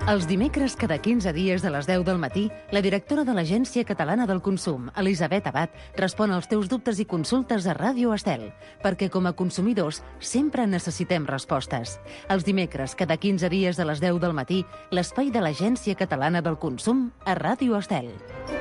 Els dimecres, cada 15 dies a les 10 del matí, la directora de l'Agència Catalana del Consum, Elisabet Abad, respon als teus dubtes i consultes a Ràdio Estel, perquè com a consumidors sempre necessitem respostes. Els dimecres, cada 15 dies a les 10 del matí, l'espai de l'Agència Catalana del Consum a Ràdio Estel.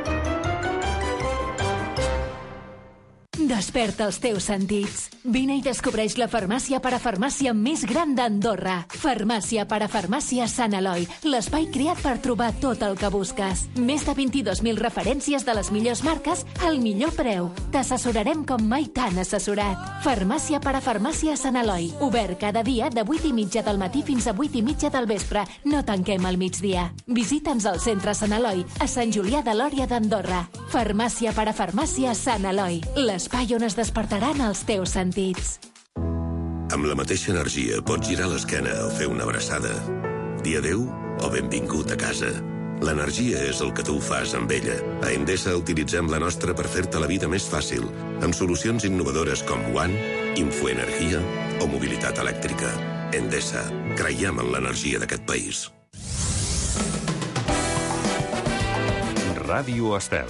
Desperta els teus sentits. Vine i descobreix la farmàcia parafarmàcia més gran d'Andorra. Farmàcia parafarmàcia Sant Eloi, l'espai creat per trobar tot el que busques. Més de 22.000 referències de les millors marques al millor preu. T'assessorarem com mai t'han assessorat. Farmàcia parafarmàcia Sant Eloi, obert cada dia de 8:30 del matí fins a 8:30 del vespre. No tanquem al migdia. Visita'ns al centre Sant Eloi, a Sant Julià de Lòria d'Andorra. Farmàcia parafarmàcia Sant Eloi, l'espai on es despertaran els teus sentits. Amb la mateixa energia pots girar l'esquena o fer una abraçada. Dir adéu o benvingut a casa. L'energia és el que tu fas amb ella. A Endesa utilitzem la nostra per fer-te la vida més fàcil, amb solucions innovadores com One, Infoenergia o mobilitat elèctrica. Endesa, creiem en l'energia d'aquest país. Ràdio Estel.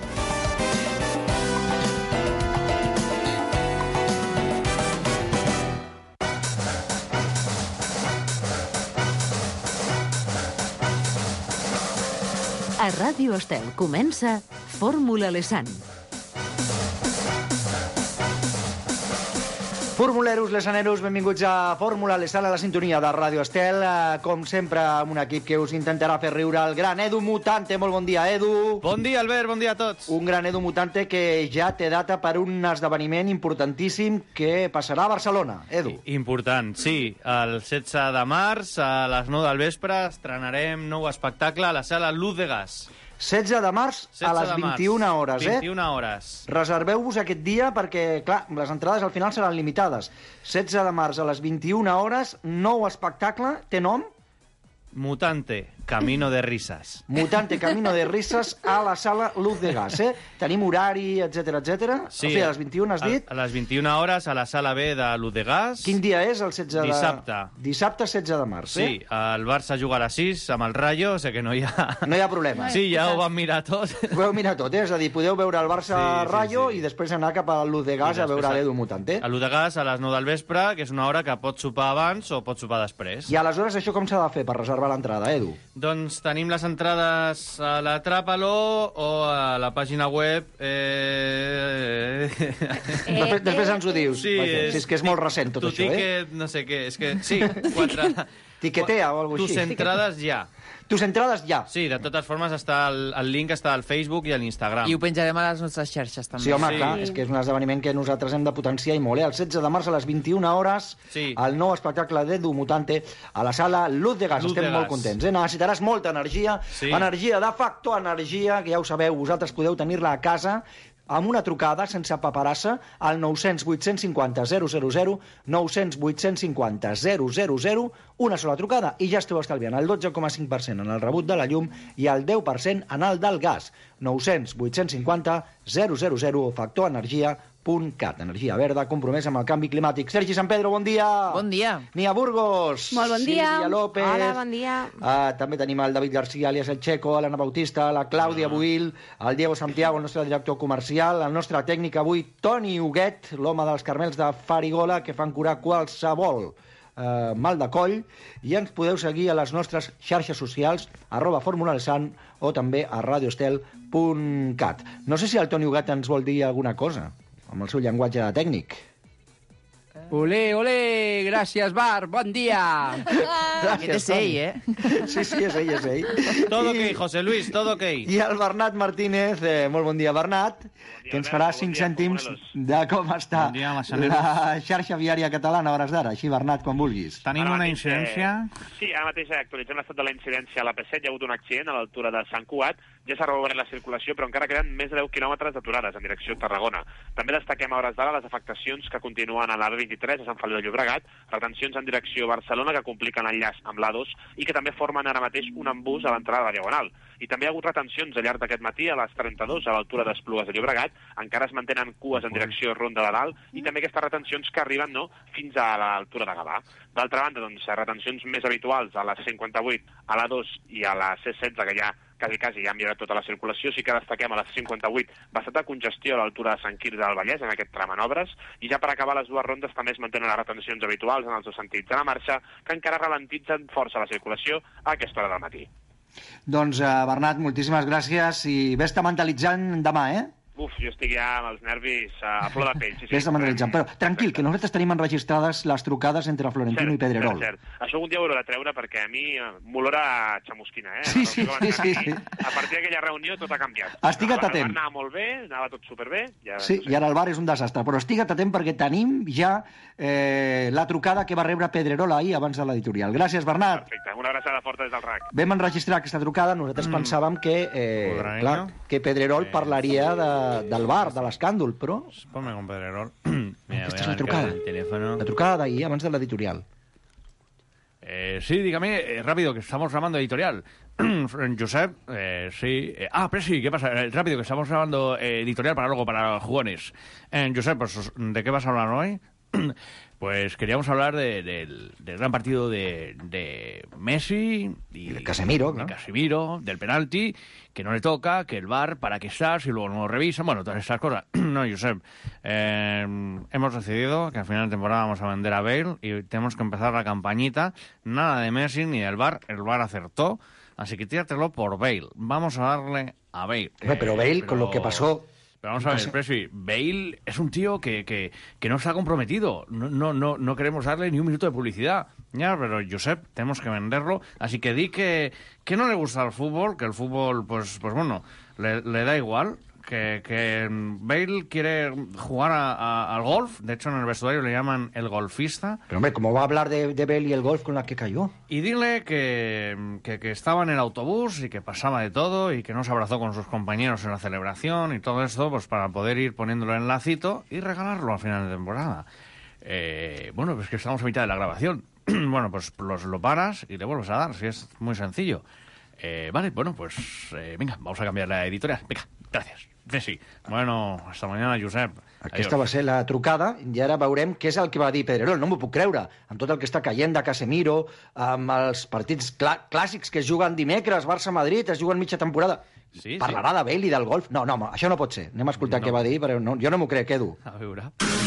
A Ràdio Estel comença Fórmula Lesan. Formuleros, lesaneros, benvinguts a Fórmula Lesan, a la sintonia de Ràdio Estel. Com sempre, amb un equip que us intentarà fer riure, el gran Edu Mutante. Molt bon dia, Edu. Bon dia, Albert, bon dia a tots. Un gran Edu Mutante que ja té data per un esdeveniment importantíssim que passarà a Barcelona. Edu. Important, sí. El 16 de març, a les 9 del vespre, estrenarem nou espectacle a la sala Luz de Gas. 16 de març a les 21 hores, 21 hores. Reserveu-vos aquest dia perquè, clar, les entrades al final seran limitades. 16 de març a les 21 hores, nou espectacle, té nom? Mutante, Camino de Risas. Mutante, Camino de Risas a la sala Luz de Gas, Tenim horari, etc etc. Sí, o sigui, a les 21 has dit? A les 21 hores a la sala B de Luz de Gas. Quin dia és el 16 de... Dissabte. Dissabte 16 de març, Sí, el Barça juga a les 6 amb el Rayo, o sigui que no hi ha... No hi ha problema. Sí, ja ho vam mirar tot. Ho vau mirar tot, És a dir, podeu veure el Barça-Rayo i després anar cap a Luz de Gas a veure l'Edu Mutante. A Luz de Gas a les 9 del vespre, que és una hora que pots sopar abans o pots sopar després. I aleshores això com s'ha de fer per reservar l'entrada, Edu? Doncs tenim les entrades a l'Atràpalo o a la pàgina web... Després ens ho dius. Sí, és que és molt recent tot això, Ticket, no sé què, és que... Sí, 4... Tiquetea o alguna cosa així. Tus entrades ja. Tus entrades ja. Sí, de totes formes el link està al Facebook i a l'Instagram. I ho penjarem a les nostres xarxes també. Sí, home, clar, és que és un esdeveniment que nosaltres hem de potenciar i molt, El 16 de març a les 21 hores, el nou espectacle d'Edu Mutante a la sala Luz de Gas. Estem molt contents, Necessitaràs molta energia, energia de facto, energia, que ja ho sabeu, vosaltres podeu tenir-la a casa, amb una trucada, sense paperassa, al 900 850 000, 900 850 000, una sola trucada, i ja esteu estalviant el 12,5% en el rebut de la llum i el 10% en el del gas. 900 850 000, factorenergia.cat. Energia verda, compromès amb el canvi climàtic. Sergi Sant Pedro, bon dia. Bon dia. Nia Burgos. Molt bon dia. Sílvia López. Hola, bon dia. També tenim el David García, alias el Checo, l'Anna Bautista, la Clàudia Buil, el Diego Santiago, el nostre director comercial, el nostre tècnic avui, Toni Huguet, l'home dels Carmels de Farigola, que fan curar qualsevol mal de coll, i ens podeu seguir a les nostres xarxes socials, @formulalesan o també a radioestel.cat. No sé si el Toni Huguet ens vol dir alguna cosa, amb el seu llenguatge tècnic. Olé, olé, gràcies, Bar, bon dia. Gràcies, és ell, Sí, és ell. Todo ok, José Luis, todo ok. I el Bernat Martínez, molt bon dia, Bernat, que ens farà 5 cèntims de com està la xarxa viària catalana a hores d'ara. Així, Bernat, quan vulguis. Tenim una incidència? Sí, ara mateix actualitzem l'estat de la incidència a la P7. Hi ha hagut un accident a l'altura de Sant Cugat. Ja s'ha reobert la circulació, però encara queden més de 10 quilòmetres d'aturades en direcció a Tarragona. També destaquem a hores d'ara les afectacions que continuen a l'AV23 3 a Sant Feliu de Llobregat, retencions en direcció Barcelona que compliquen l'enllaç amb l'A2 i que també formen ara mateix un embús a l'entrada de la Diagonal. I també hi ha hagut retencions al llarg d'aquest matí a les 32, a l'altura d'Esplugues de Llobregat, encara es mantenen cues en direcció Ronda de Dalt, i també aquestes retencions que arriben fins a l'altura de Gavà. D'altra banda, retencions més habituals a la C58, a l'A2 i a la C16, que ja quasi ha millorat tota la circulació. Sí que destaquem a la 58 bastanta congestió a l'altura de Sant Quirze del Vallès, en aquest tram en obres, i ja per acabar les dues rondes també es mantenen les retencions habituals en els dos sentits de la marxa, que encara ralentitzen força la circulació a aquesta hora del matí. Doncs, Bernat, moltíssimes gràcies i ves-te mentalitzant demà, Uf, jo estic ja amb els nervis a flor de pell. Sí. Ves-te mentalitzant, però tranquil, que nosaltres tenim enregistrades les trucades entre Florentino i Pedrerol. Cert. Això algun dia ho hauré de treure perquè a mi m'olora a xamusquina, Sí. A partir d'aquella reunió tot ha canviat. Estigue't atent. El bar anava molt bé, anava tot superbé. Sí, i ara el bar és un desastre, però estigue't atent perquè tenim ja la trucada que va rebre Pedrerol ahir abans de l'editorial. Gràcies, Bernat. Perfecte, una abraçada forta des del RAC. Vam enregistrar aquesta trucada, nosaltres pensàvem que Pedrerol parlaria del bar, de l'escàndol, però... Ponme con Pedrerol. Aquesta és la trucada. La trucada d'ahir, abans de l'editorial. Sí, dígame, rápido, que estamos grabando editorial. Josep, sí. Presi, ¿qué pasa? Rápido, que estamos grabando editorial para luego, para los jugones. Josep, pues, ¿de qué vas a hablar hoy? Pues queríamos hablar del gran partido de Messi y de Casemiro, ¿no? Casemiro, del penalti, que no le toca, que el VAR, para qué está, si luego no lo revisan, bueno, todas esas cosas. No, Josep, hemos decidido que al final de temporada vamos a vender a Bale y tenemos que empezar la campañita, nada de Messi ni del VAR, el VAR acertó, así que tíratelo por Bale, vamos a darle a Bale. Pero Bale, con lo que pasó... Pero vamos a ver, Presi, Bale es un tío que no está comprometido. No queremos darle ni un minuto de publicidad. Ya, pero Josep, tenemos que venderlo. Así que di que no le gusta el fútbol, que el fútbol, pues bueno, le da igual. Que Bale quiere jugar al golf. De hecho, en el vestuario le llaman el golfista. Pero, hombre, ¿cómo va a hablar de Bale y el golf con la que cayó? Y dile que estaba en el autobús y que pasaba de todo y que no se abrazó con sus compañeros en la celebración y todo esto, pues para poder ir poniéndolo en lacito y regalarlo al final de temporada. Bueno, pues que estamos a mitad de la grabación. Bueno, pues lo paras y le vuelves a dar, si es muy sencillo. Vale, bueno, pues venga, vamos a cambiar la editorial. Venga, gracias. Sí. Bueno, hasta mañana, Josep. Aquesta va ser la trucada i ara veurem què és el que va dir Pedrerol. No m'ho puc creure, amb tot el que està caient de Casemiro, amb els partits clàssics que es juguen dimecres, Barça-Madrid, es juguen mitja temporada. Sí, parlarà de Bale i del golf? No, això no pot ser. Anem a escoltar què va dir, però jo no m'ho crec, Edu. A veure...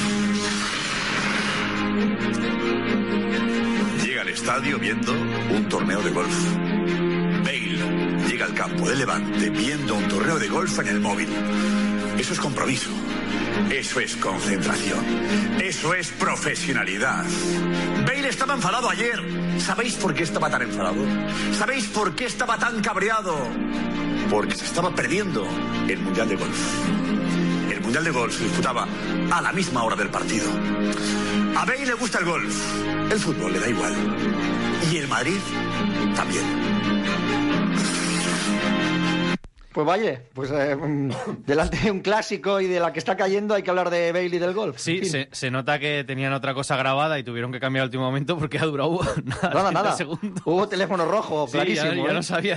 Llega al estadio viendo un torneo de golf. Bale llega al campo de Levante viendo un torneo de golf en el móvil. Eso es compromiso. Eso es concentración. Eso es profesionalidad. Bale estaba enfadado ayer. ¿Sabéis por qué estaba tan enfadado? ¿Sabéis por qué estaba tan cabreado? Porque se estaba perdiendo el Mundial de Golf. El Mundial de Golf se disputaba a la misma hora del partido. A Bale le gusta el golf. El fútbol le da igual. Y el Madrid también. Pues vaya, delante de un clásico y de la que está cayendo hay que hablar de Bale y del golf. Sí, se nota que tenían otra cosa grabada y tuvieron que cambiar al último momento porque ha durado nada. Hubo teléfono rojo, clarísimo. Sí, ya no sabía.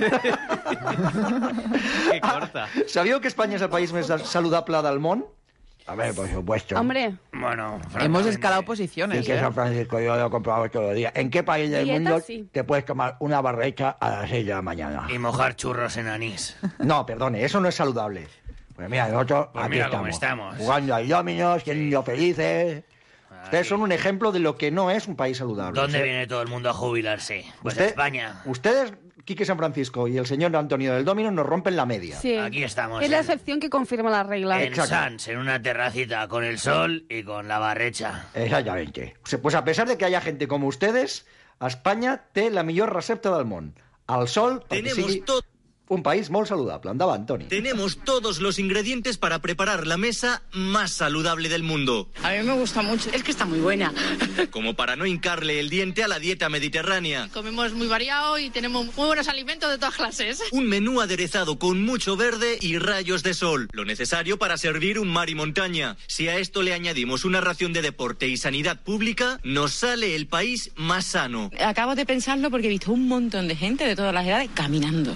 Qué corta. ¿Sabíeu que España es el país más saludable del món? A ver, por supuesto. Hombre, bueno, hemos escalado posiciones. Sí, que San Francisco, yo lo he comprobado todos los días. ¿En qué país del mundo te puedes tomar una barrecha a las 6 de la mañana? Y mojar churros en anís. No, perdone, eso no es saludable. Pues mira, nosotros pues aquí mira estamos. Jugando al dominos, siendo felices. Ustedes son un ejemplo de lo que no es un país saludable. ¿Dónde viene todo el mundo a jubilarse? Pues de España. Ustedes, Quique San Francisco y el señor Antonio del Domino, nos rompen la media. Sí. Aquí estamos. Es la excepción que confirma la regla. En Sans, en una terracita, con el sol y con la barrecha. Exactamente. Pues a pesar de que haya gente como ustedes, España té la millor recepta del món. El sol... Tenemos todo. un país molt saludable. Endavant, Toni. Tenemos todos los ingredientes para preparar la mesa más saludable del mundo. A mí me gusta mucho, es que está muy buena. Como para no hincarle el diente a la dieta mediterránea. Comemos muy variado y tenemos muy buenos alimentos de todas clases. Un menú aderezado con mucho verde y rayos de sol. Lo necesario para servir un mar y montaña. Si a esto le añadimos una ración de deporte y sanidad pública, nos sale el país más sano. Acabo de pensarlo porque he visto un montón de gente de todas las edades caminando.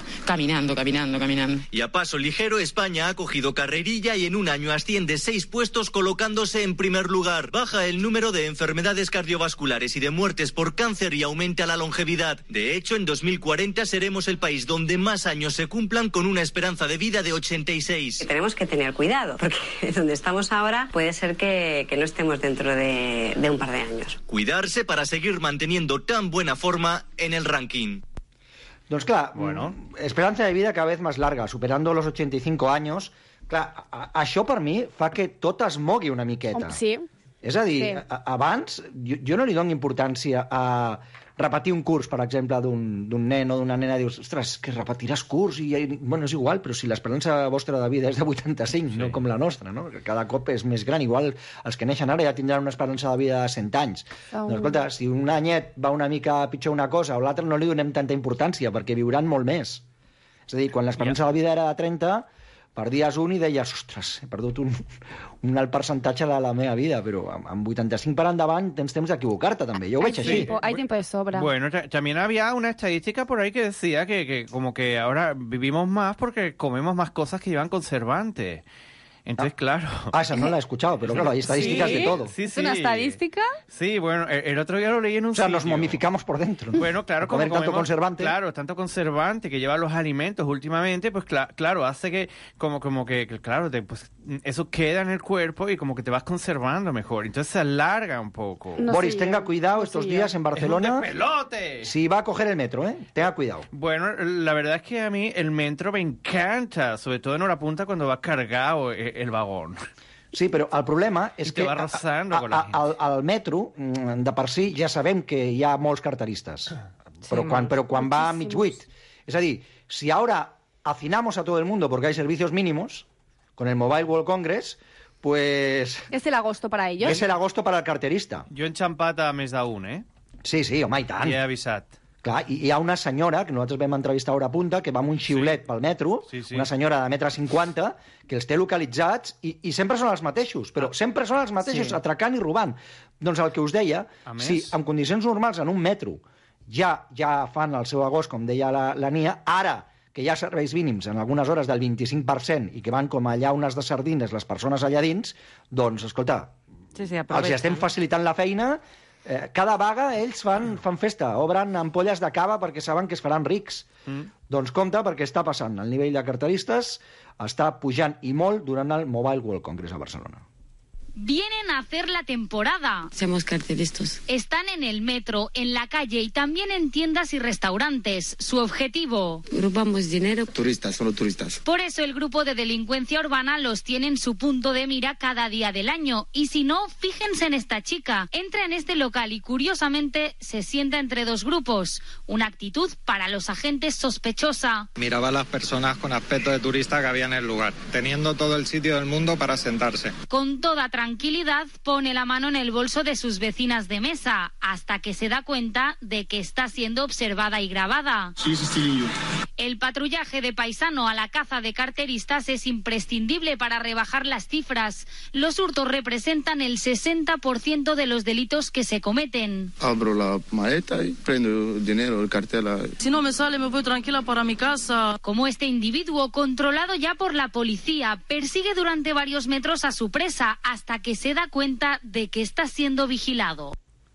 Y a paso ligero, España ha cogido carrerilla y en un año asciende 6 puestos colocándose en primer lugar. Baja el número de enfermedades cardiovasculares y de muertes por cáncer y aumenta la longevidad. De hecho, en 2040 seremos el país donde más años se cumplan con una esperanza de vida de 86. Tenemos que tener cuidado, porque donde estamos ahora puede ser que no estemos dentro de un par de años. Cuidarse para seguir manteniendo tan buena forma en el ranking. Doncs clar, esperança de vida cada vez més larga, superando los 85 anys. Clar, això per mi fa que tot es mogui una miqueta. Sí. És a dir, abans jo no li dono importància a repetir un curs, per exemple, d'un nen o d'una nena. Dius, ostres, que repetiràs curs i... Bueno, és igual, però si l'esperança vostra de vida és de 85, no com la nostra, no? Que cada cop és més gran. Igual els que neixen ara ja tindran una esperança de vida de 100 anys. Doncs, escolta, si un anyet va una mica pitjor una cosa o l'altra, no li donem tanta importància, perquè viuran molt més. És a dir, quan l'esperança de vida era de 30... perdies un i deies, ostres, he perdut un alt percentatge de la meva vida, però amb 85 per endavant tens temps d'equivocar-te també, jo ho veig així. Hay tiempo de sobra. Bueno, también había una estadística por ahí que decía que como que ahora vivimos más porque comemos más cosas que llevan conservantes. Entonces, claro... esa no la he escuchado, pero claro, hay estadísticas de todo. Sí, ¿Es una estadística? Sí, bueno, el otro día lo leí en un sitio. nos momificamos por dentro. Bueno, claro, como comer tanto conservante. Claro, tanto conservante que llevan los alimentos últimamente, pues claro, hace que como que claro, pues eso queda en el cuerpo y como que te vas conservando mejor. Entonces se alarga un poco. No, Boris, tenga cuidado estos días en Barcelona. ¡Es un despelote! Si va a coger el metro, tenga cuidado. Bueno, la verdad es que a mí el metro me encanta, sobre todo en hora punta cuando va cargado el vagón. Sí, però el problema és que al metro, de per si, ja sabem que hi ha molts carteristes, però quan va a mig buit. És a dir, si ahora hacinamos a todo el mundo porque hay servicios mínimos, con el Mobile World Congress, pues... Es el agosto para ellos. És el agosto para el carterista. Jo he enxampat a més d'un, Sí, home, i tant. I he avisat. Clar, hi ha una senyora, que nosaltres vam entrevistar a hora punta, que va amb un xiulet pel metro, una senyora de 1,50 m, que els té localitzats i sempre són els mateixos, però sempre són els mateixos, atracant i robant. Doncs el que us deia, si en condicions normals en un metro ja fan el seu agost, com deia la Nia, ara que hi ha serveis mínims en algunes hores del 25% i que van com allà unes de sardines les persones allà dins, doncs, escolta, els estem facilitant la feina. Cada vaga ells fan festa, obren ampolles de cava perquè saben que es faran rics. Doncs compte, perquè està passant. El nivell de carteristes està pujant i molt durant el Mobile World Congress a Barcelona. Vienen a hacer la temporada. Seamos carteristas. Están en el metro, en la calle y también en tiendas y restaurantes. Su objetivo... Robamos dinero. Turistas, solo turistas. Por eso el grupo de delincuencia urbana los tiene en su punto de mira cada día del año. Y si no, fíjense en esta chica. Entra en este local y curiosamente se sienta entre dos grupos. Una actitud para los agentes sospechosa. Miraba a las personas con aspecto de turista que había en el lugar, teniendo todo el sitio del mundo para sentarse. Con toda tranquilidad pone la mano en el bolso de sus vecinas de mesa hasta que se da cuenta de que está siendo observada y grabada. Sí, estilillo. El patrullaje de paisano a la caza de carteristas es imprescindible para rebajar las cifras. Los hurtos representan el 60% de los delitos que se cometen. Abro la maleta y prendo el dinero, el cartel. Si no me sale, me voy tranquila para mi casa. Como este individuo, controlado ya por la policía, persigue durante varios metros a su presa hasta que se da cuenta de que está siendo vigilado.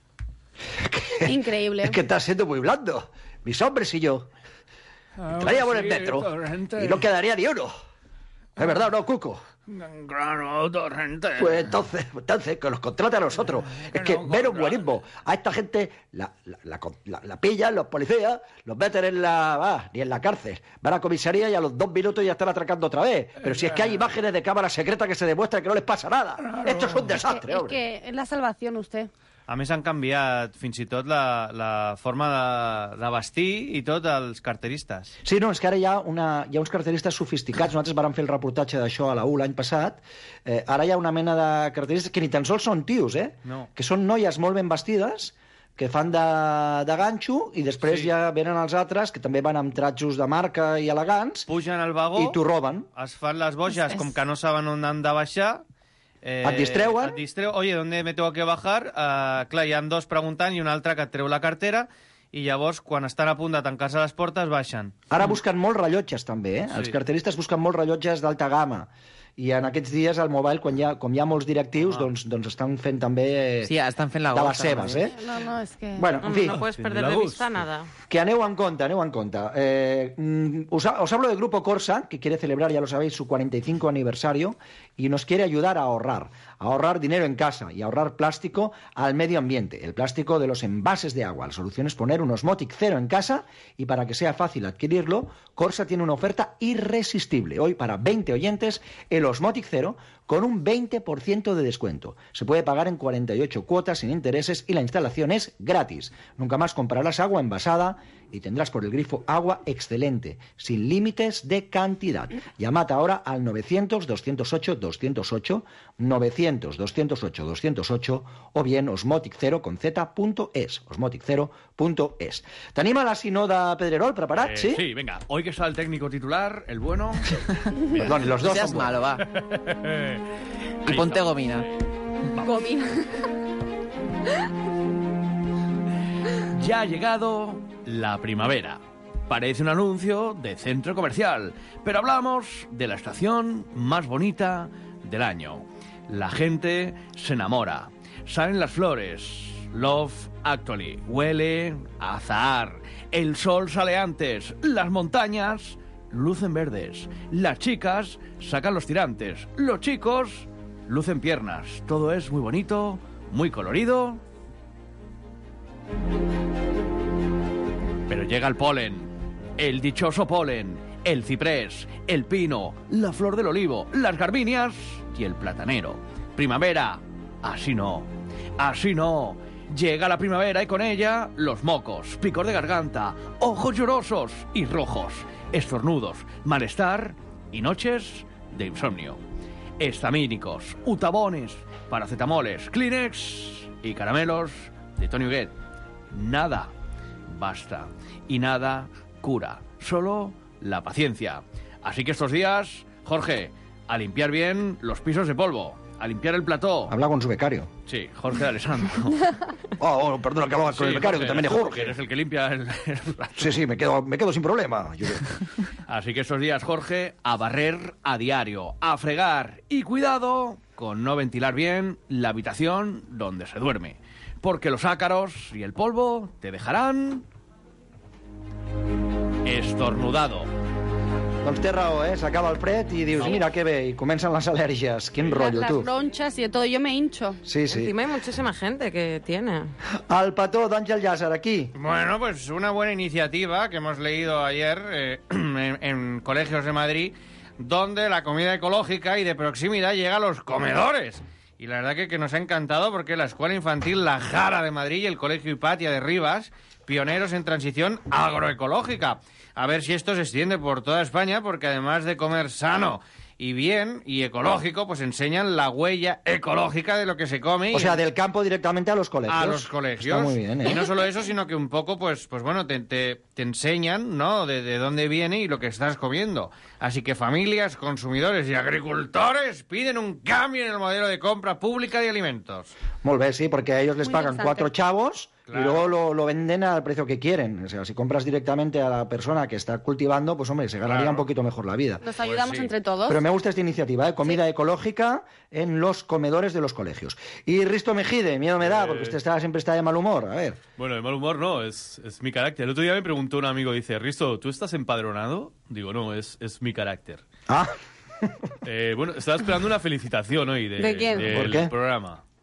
Increíble. Es que está siendo muy blando. Mis hombres y yo. Traíamos el metro y no quedaría ni uno. ¿Es verdad o no, Cuco? Claro, Torrente. Pues entonces, que los contrate a nosotros. Es que ver un buenismo. A esta gente la pillan los policías, los meten en ni en la cárcel. Van a la comisaría y a los 2 minutos ya están atracando otra vez. Pero si es que hay imágenes de cámara secreta que se demuestra que no les pasa nada. Esto es un desastre, hombre. Es que es la salvación usted. A més, han canviat fins i tot la forma de vestir i tot els carteristes. Sí, no, és que ara hi ha uns carteristes sofisticats. Nosaltres vam fer el reportatge d'això a la U l'any passat. Ara hi ha una mena de carteristes que ni tan sols són tios, No. Que són noies molt ben vestides, que fan de ganxo, i després ja venen els altres, que també van amb tratjos de marca i elegants, pugen al vagó, i t'ho roben. Es fan les boges, com que no saben on han de baixar. Et distreuen. Oye, ¿dónde me tengo que bajar? Clar, hi ha dos preguntant i un altre que et treu la cartera, i llavors, quan estan a punt de tancar-se les portes, baixen. Ara busquen molts rellotges, també, Sí. Els carteristes busquen molts rellotges d'alta gamma. I en aquests dies al mobile, com hi ha molts directius, doncs estan fent també Sí, estan fent la de gota, les seves, No, es que... Bueno, en fi. No puedes perder de vista nada. Que aneu en compte, aneu en compte. Os hablo del Grupo Corsa, que quiere celebrar, ya lo sabéis, su 45 aniversario y nos quiere ayudar a ahorrar dinero en casa y ahorrar plástico al medio ambiente. El plástico de los envases de agua. La solución es poner un Osmotic Zero en casa, y para que sea fácil adquirirlo, Corsa tiene una oferta irresistible. Hoy, para 20 oyentes, el Osmotic Zero con un 20% de descuento. Se puede pagar en 48 cuotas sin intereses y la instalación es gratis. Nunca más comprarás agua envasada y tendrás por el grifo agua excelente, sin límites de cantidad. Llamad ahora al 900-208-208, 900-208-208, o bien osmotic0.es, osmotic0.es. ¿Tenim a la Sinoda Pedrerol preparat, sí? Sí, venga. Hoy que está el técnico titular, el bueno... Perdón, y los dos Seas son malo, va. Y Ahí ponte está. gomina. Gomina. Ya ha llegado la primavera. Parece un anuncio de centro comercial, pero hablamos de la estación más bonita del año. La gente se enamora. Salen las flores. Love Actually. Huele a azahar. El sol sale antes. Las montañas lucen verdes. Las chicas sacan los tirantes. Los chicos lucen piernas. Todo es muy bonito, muy colorido. Pero llega el polen, el dichoso polen, el ciprés, el pino, la flor del olivo, las gardenias y el platanero. Primavera, así no, así no. Llega la primavera y con ella los mocos, picor de garganta, ojos llorosos y rojos, estornudos, malestar y noches de insomnio. Estamínicos, utabones, paracetamoles, Kleenex y caramelos de Tony Huguet. Nada basta y nada cura, solo la paciencia. Así que estos días, Jorge, a limpiar bien los pisos de polvo, a limpiar el plató. Habla con su becario. Sí, Jorge de Alessandro. Perdona, que hablo con el becario, que también es Jorge. Eres el que limpia el plato. Sí, me quedo sin problema. Así que estos días, Jorge, a barrer a diario, a fregar y cuidado con no ventilar bien la habitación donde se duerme, porque los ácaros y el polvo te dejarán estornudado. Doncs té raó, s'acaba el fred i dius, mira que bé, i comencen les al·lèrgies. Quin rotllo, Las tu. ronchas y de todo. Yo me hincho. Sí, sí. Encima hay muchísima gente que tiene. Al petó d'Àngel Llàcer, aquí. Bueno, pues una buena iniciativa que hemos leído ayer en colegios de Madrid, donde la comida ecológica y de proximidad llega a los comedores. Y la verdad que nos ha encantado, porque la Escuela Infantil La Jara de Madrid y el Colegio Hipatia de Rivas, pioneros en transición agroecológica. A ver si esto se extiende por toda España, porque además de comer sano y bien y ecológico, pues enseñan la huella ecológica de lo que se come. O sea, del campo directamente a los colegios. A los colegios. Está muy bien, ¿eh? Y no solo eso, sino que un poco, pues bueno, te enseñan, ¿no?, de dónde viene y lo que estás comiendo. Así que familias, consumidores y agricultores piden un cambio en el modelo de compra pública de alimentos. Molt bé, sí, porque a ellos les Muy pagan interesante. 4 chavos. Claro. Y luego lo venden al precio que quieren. O sea, si compras directamente a la persona que está cultivando, pues hombre, se ganaría Claro. un poquito mejor la vida. Nos ayudamos sí. entre todos. Pero me gusta esta iniciativa, ¿eh? Comida ecológica en los comedores de los colegios. Y Risto Mejide, miedo me da, porque usted siempre está de mal humor. A ver. Bueno, de mal humor no, es mi carácter. El otro día me preguntó un amigo, dice, Risto, ¿tú estás empadronado? Digo, no, es mi carácter. Ah. Bueno, estaba esperando una felicitación hoy ¿De quién? del ¿Por qué? programa.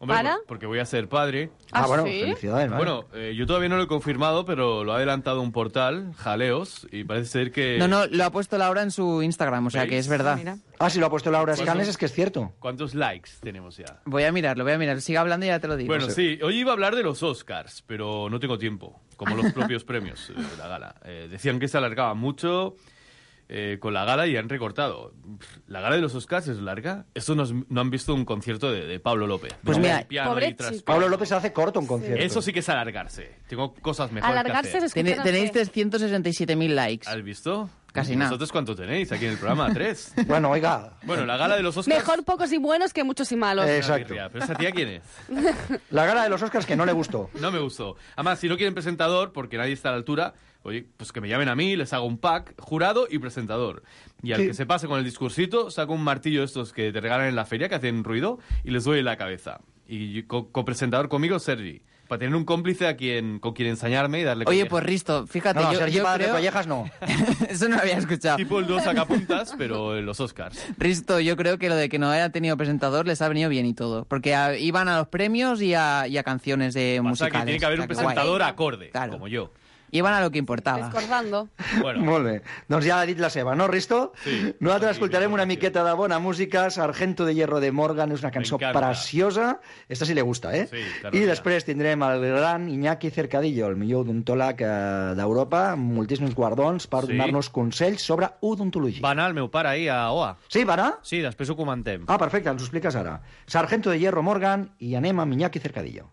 Hombre, ¿Para? porque voy a ser padre. Bueno, ¿sí? felicidades. ¿vale? Bueno, yo todavía no lo he confirmado, pero lo ha adelantado un portal, Jaleos, y parece ser que... No, lo ha puesto Laura en su Instagram, o sea que es verdad. Si lo ha puesto Laura Escanes es que es cierto. ¿Cuántos likes tenemos ya? Voy a mirarlo. Sigue hablando y ya te lo digo. Bueno, sí, hoy iba a hablar de los Oscars, pero no tengo tiempo, como los propios premios de la gala. Decían que se alargaba mucho con la gala y han recortado. ¿La gala de los Oscars es larga? Esto no han visto un concierto de Pablo López. Pues mira, pobre Pablo López hace corto un concierto. Eso sí que es alargarse. Tengo cosas mejores Alargarse que hacer. es escuchar Tenéis 367.000 likes. ¿Has visto? Casi nada. ¿Vosotros cuánto tenéis aquí en el programa? 3. Bueno, oiga. Bueno, la gala de los Oscars... Mejor pocos y buenos que muchos y malos. Exacto. ¿Pero esa tía quién es? La gala de los Oscars que no le gustó. No me gustó. Además, si no quieren presentador, porque nadie está a la altura, oye, pues que me llamen a mí, les hago un pack, jurado y presentador. Y al Sí. que se pase con el discursito, saco un martillo de estos que te regalan en la feria, que hacen ruido, y les doy en la cabeza. Y copresentador conmigo, Sergi. Para tener un cómplice con quien ensañarme y darle... Oye, collejas. pues Risto, fíjate, No, yo Sergi para darle creo... collejas no. Eso no lo había escuchado. Tipo el 2 sacapuntas, pero en los Oscars. Risto, yo creo que lo de que no haya tenido presentador les ha venido bien y todo. Porque iban a los premios y a canciones de Pasa musicales. que tiene que haber un O sea, guay. presentador acorde, Claro. como yo. Iban a lo que importava. Descordando. Bueno, Molt bé. Doncs ja ha dit la seva, no, Risto? Sí. Nosaltres escoltarem una miqueta de bona música. Sargento de Hierro de Morgan és una cançó M'encanta. preciosa. Esta sí le gusta, eh? Sí, claro, I ja. després tindrem el gran Iñaki Cercadillo, el millor odontòleg d'Europa, amb moltíssims guardons per Sí. donar-nos consells sobre odontologia. va anar el meu pare ahir a OA. Sí, va anar? Sí, després ho comentem. Perfecte, ens ho expliques ara. Sargento de Hierro Morgan i anem amb Iñaki Cercadillo.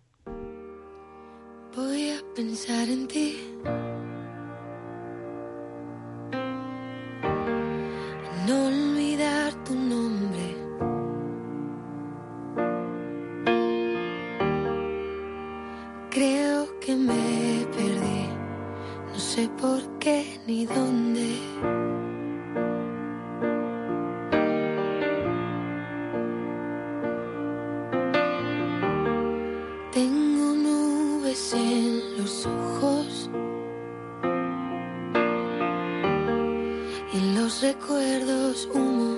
Voy a pensar en ti. No olvidar tu nombre. Creo que me perdí. No sé por qué ni dónde. Tengo nubes en los ojos y en los recuerdos humo.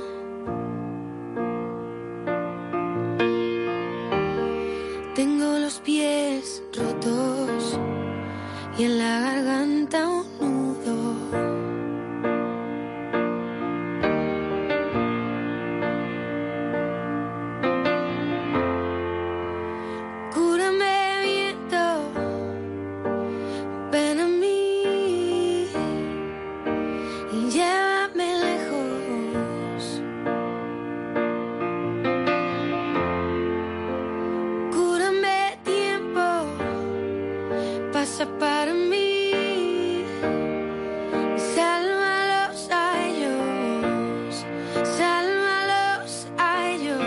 Tengo los pies rotos y en la garganta un nudo. Cúrame, viento, ven a mí y llévame lejos. Cúrame, tiempo, pasa para mí. Sálvalos a ellos, sálvalos a ellos.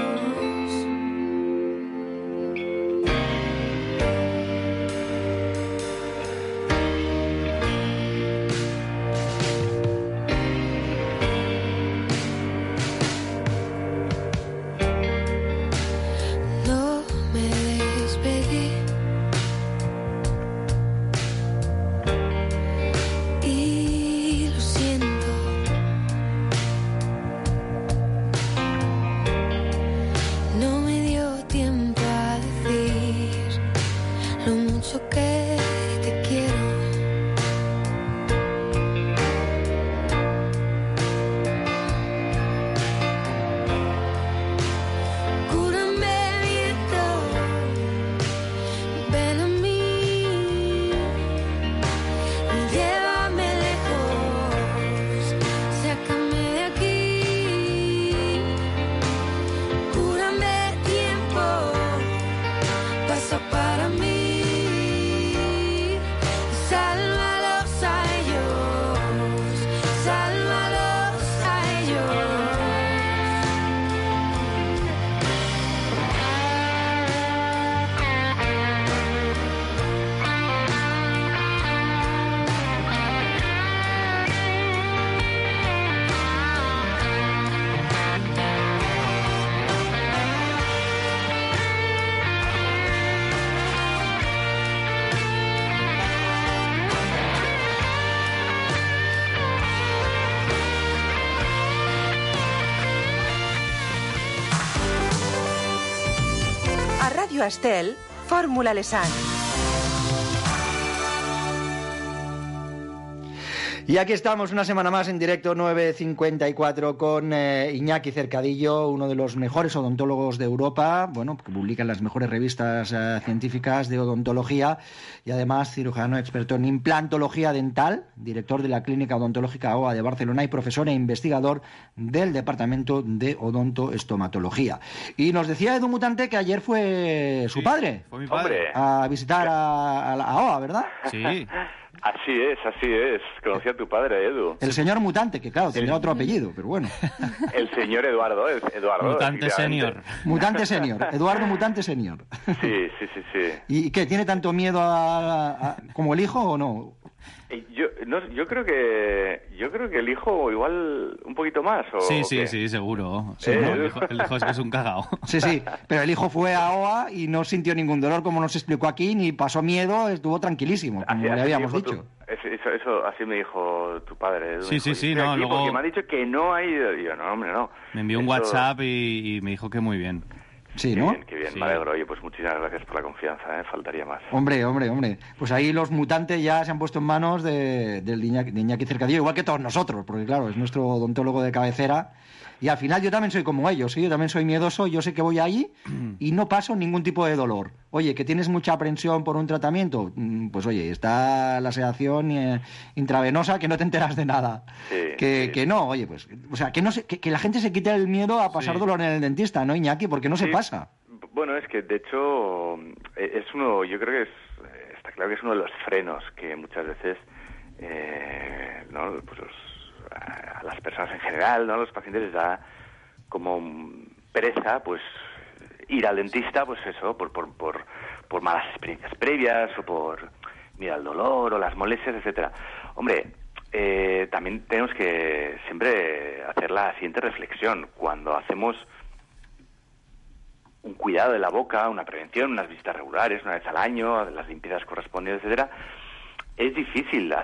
Ràdio Estel, Fórmula Lesan. Y aquí estamos una semana más en directo 9:54 con Iñaki Cercadillo, uno de los mejores odontólogos de Europa, bueno, que publica en las mejores revistas científicas de odontología y además cirujano experto en implantología dental, director de la Clínica Odontológica AOA de Barcelona y profesor e investigador del Departamento de Odontoestomatología. Y nos decía Edu Mutante que ayer fue su padre, fue mi padre a visitar a la AOA, ¿verdad? Sí. Así es. Conocí a tu padre, Edu. El señor Mutante, que claro, tendrá otro apellido, pero bueno. El señor Eduardo. Mutante Senior. Mutante Senior. Eduardo Mutante Senior. Sí. ¿Y qué? ¿Tiene tanto miedo como el hijo o no? Yo creo que el hijo igual un poquito más. ¿O sí, qué? seguro. El hijo es que es un cagao. Sí, pero el hijo fue a OA y no sintió ningún dolor, como nos explicó aquí, ni pasó miedo, estuvo tranquilísimo, como le habíamos dicho. Eso así me dijo tu padre. Sí, no, luego... Porque me ha dicho que no hay... Yo, no, hombre, no. Me envió un WhatsApp y me dijo que muy bien. Sí, ¿no? Qué bien, sí. Me alegro. Oye, pues muchísimas gracias por la confianza, faltaría más. Hombre. Pues ahí los mutantes ya se han puesto en manos de Iñaki Cercadillo, igual que todos nosotros, porque claro, es nuestro odontólogo de cabecera. Y al final yo también soy como ellos, ¿sí? Yo también soy miedoso, yo sé que voy allí y no paso ningún tipo de dolor. Oye, que tienes mucha aprensión por un tratamiento, pues oye, está la sedación intravenosa que no te enteras de nada. Sí, que no, oye, pues, o sea, que la gente se quite el miedo a pasar dolor en el dentista, ¿no, Iñaki? Porque no se pasa. Bueno, es que de hecho es uno, yo creo que está claro que es uno de los frenos que muchas veces, ¿no? Pues a las personas en general, ¿no? A los pacientes les da como pereza, pues ir al dentista, pues eso, por malas experiencias previas o por miedo al dolor o las molestias, etcétera. Hombre, también tenemos que siempre hacer la siguiente reflexión. Cuando hacemos un cuidado de la boca, una prevención, unas visitas regulares, una vez al año, las limpiezas correspondientes, etcétera, es difícil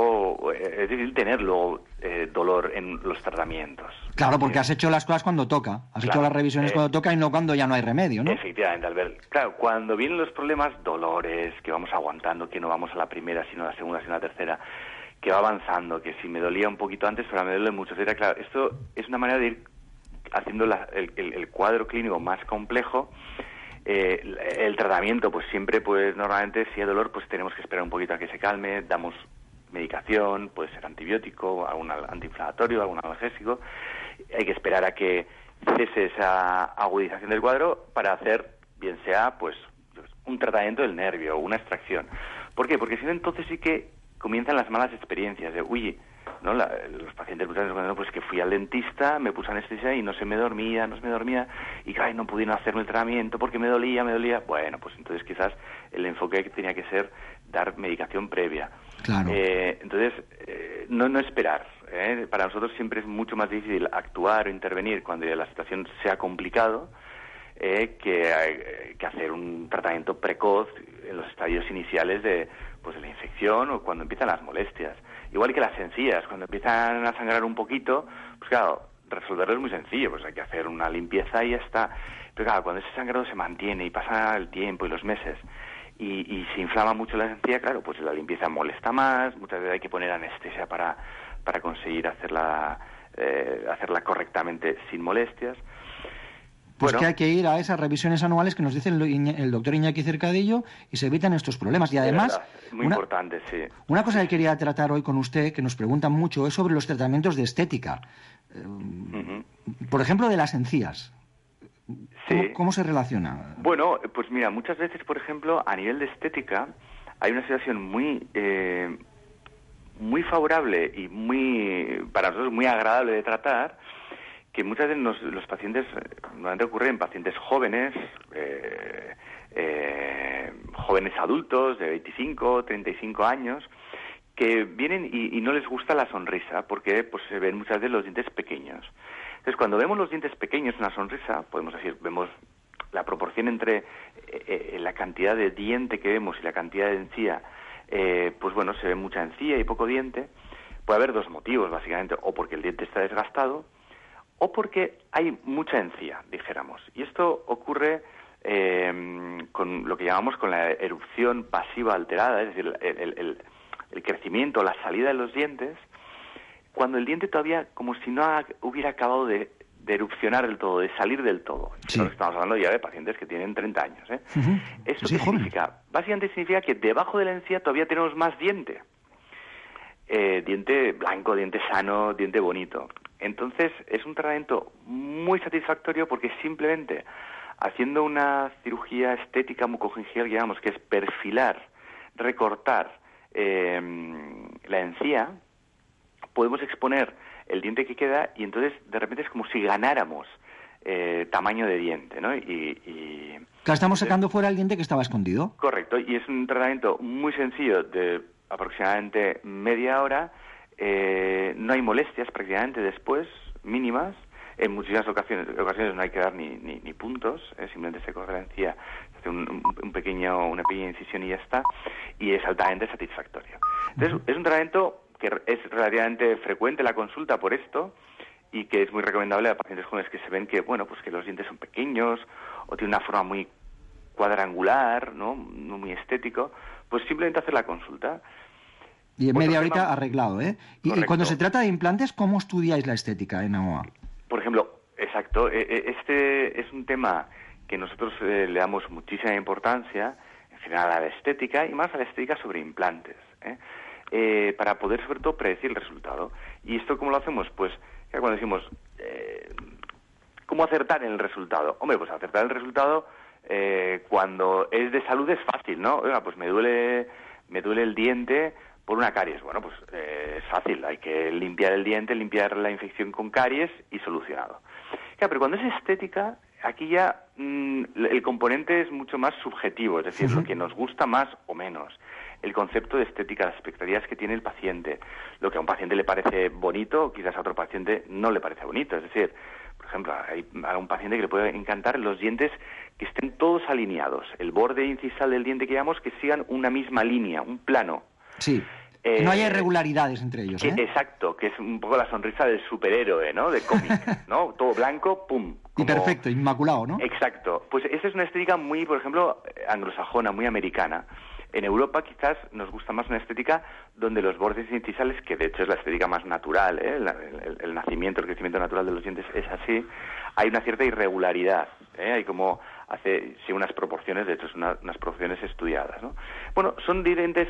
tener luego dolor en los tratamientos. Claro, porque has hecho las cosas cuando toca, hecho las revisiones cuando toca y no cuando ya no hay remedio, ¿no? Efectivamente, Albert. Claro, cuando vienen los problemas, dolores, que vamos aguantando, que no vamos a la primera, sino a la segunda, sino a la tercera, que va avanzando, que si me dolía un poquito antes, pero me duele mucho, etcétera. Claro, esto es una manera de ir haciendo el cuadro clínico más complejo. El tratamiento, pues siempre, pues normalmente si hay dolor, pues tenemos que esperar un poquito a que se calme, damos medicación, puede ser antibiótico, algún antiinflamatorio, algún analgésico. Hay que esperar a que cese esa agudización del cuadro para hacer, bien sea, pues un tratamiento del nervio, una extracción. ¿Por qué? Porque si no, entonces sí que comienzan las malas experiencias de, ¿no? Los pacientes muchas veces, pues que fui al dentista, me puse anestesia y no se me dormía, y no pudieron hacerme el tratamiento porque me dolía. Bueno, pues entonces quizás el enfoque tenía que ser dar medicación previa. Claro. Entonces, no esperar. Para nosotros siempre es mucho más difícil actuar o intervenir cuando la situación sea complicado que hacer un tratamiento precoz en los estadios iniciales de la infección o cuando empiezan las molestias. Igual que las encías, cuando empiezan a sangrar un poquito, pues claro, resolverlo es muy sencillo, pues hay que hacer una limpieza y ya está. Pero claro, cuando ese sangrado se mantiene y pasa el tiempo y los meses y se inflama mucho la encía, claro, pues la limpieza molesta más, muchas veces hay que poner anestesia para conseguir hacerla correctamente sin molestias. Pues que hay que ir a esas revisiones anuales que nos dice el doctor Iñaki Cercadillo y se evitan estos problemas. Y además, muy importante, sí. Una cosa que quería tratar hoy con usted, que nos preguntan mucho, es sobre los tratamientos de estética. Por ejemplo, de las encías. ¿Cómo se relaciona? Bueno, pues mira, muchas veces, por ejemplo, a nivel de estética, hay una situación muy favorable y para nosotros muy agradable de tratar, que muchas veces los pacientes, normalmente ocurre en pacientes jóvenes, jóvenes adultos de 25, 35 años, que vienen y no les gusta la sonrisa, porque pues se ven muchas veces los dientes pequeños. Entonces, cuando vemos los dientes pequeños en una sonrisa, podemos decir, vemos la proporción entre la cantidad de diente que vemos y la cantidad de encía, pues bueno, se ve mucha encía y poco diente. Puede haber dos motivos, básicamente, o porque el diente está desgastado, o porque hay mucha encía, dijéramos. Y esto ocurre con lo que llamamos con la erupción pasiva alterada, es decir, el crecimiento, la salida de los dientes, cuando el diente todavía como si no hubiera acabado de erupcionar del todo, de salir del todo. Sí. Estamos hablando ya de pacientes que tienen 30 años. ¿Esto qué significa? Básicamente significa que debajo de la encía todavía tenemos más diente. Diente blanco, diente sano, diente bonito. Entonces es un tratamiento muy satisfactorio porque simplemente haciendo una cirugía estética mucogingival, digamos, que es perfilar, recortar la encía, podemos exponer el diente que queda y entonces de repente es como si ganáramos tamaño de diente, ¿no? Claro, estamos sacando fuera el diente que estaba escondido. Correcto, y es un tratamiento muy sencillo de aproximadamente media hora, no hay molestias prácticamente después, mínimas. En muchísimas ocasiones no hay que dar ni puntos, simplemente se corta la encía, se hace una pequeña incisión y ya está, y es altamente satisfactorio. Entonces, es un tratamiento que es relativamente frecuente la consulta por esto, y que es muy recomendable a pacientes jóvenes que se ven que, bueno, pues que los dientes son pequeños, o tienen una forma muy cuadrangular, no muy estético, pues simplemente hacer la consulta. Y en media horita arreglado, ¿eh? Y cuando se trata de implantes, ¿cómo estudiáis la estética en AOA? Por ejemplo, exacto, este es un tema que nosotros le damos muchísima importancia, en general a la estética, y más a la estética sobre implantes, para poder sobre todo predecir el resultado. ¿Y esto cómo lo hacemos? Pues cuando decimos, ¿cómo acertar en el resultado? Hombre, pues acertar el resultado cuando es de salud es fácil, ¿no? Oiga, pues me duele el diente por una caries. Bueno, pues es fácil, hay que limpiar el diente, limpiar la infección con caries y solucionado. Claro, pero cuando es estética, aquí ya el componente es mucho más subjetivo, es decir, lo que nos gusta más o menos. El concepto de estética, las expectativas que tiene el paciente. Lo que a un paciente le parece bonito, quizás a otro paciente no le parece bonito. Es decir, por ejemplo, hay a un paciente que le puede encantar los dientes que estén todos alineados. El borde incisal del diente que llamamos que sigan una misma línea, un plano. Sí. No hay irregularidades entre ellos, ¿eh? Exacto, que es un poco la sonrisa del superhéroe, ¿no? De cómic, ¿no? Todo blanco, pum. Y perfecto, inmaculado, ¿no? Exacto. Pues esa es una estética muy, por ejemplo, anglosajona, muy americana. En Europa quizás nos gusta más una estética donde los bordes incisales, que de hecho es la estética más natural, el nacimiento, el crecimiento natural de los dientes es así, hay una cierta irregularidad, hay como unas proporciones, de hecho son unas proporciones estudiadas, ¿no? Bueno, son dientes,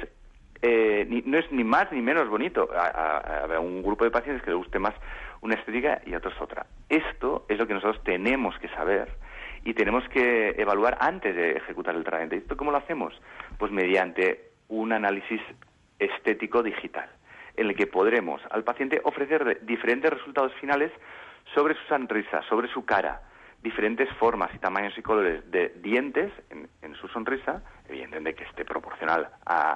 no es ni más ni menos bonito, a un grupo de pacientes que les guste más una estética y a otros otra. Esto es lo que nosotros tenemos que saber y tenemos que evaluar antes de ejecutar el tratamiento. ¿Y esto cómo lo hacemos? Pues mediante un análisis estético digital, en el que podremos al paciente ofrecer diferentes resultados finales sobre su sonrisa, sobre su cara, diferentes formas y tamaños y colores de dientes en su sonrisa, evidentemente que esté proporcional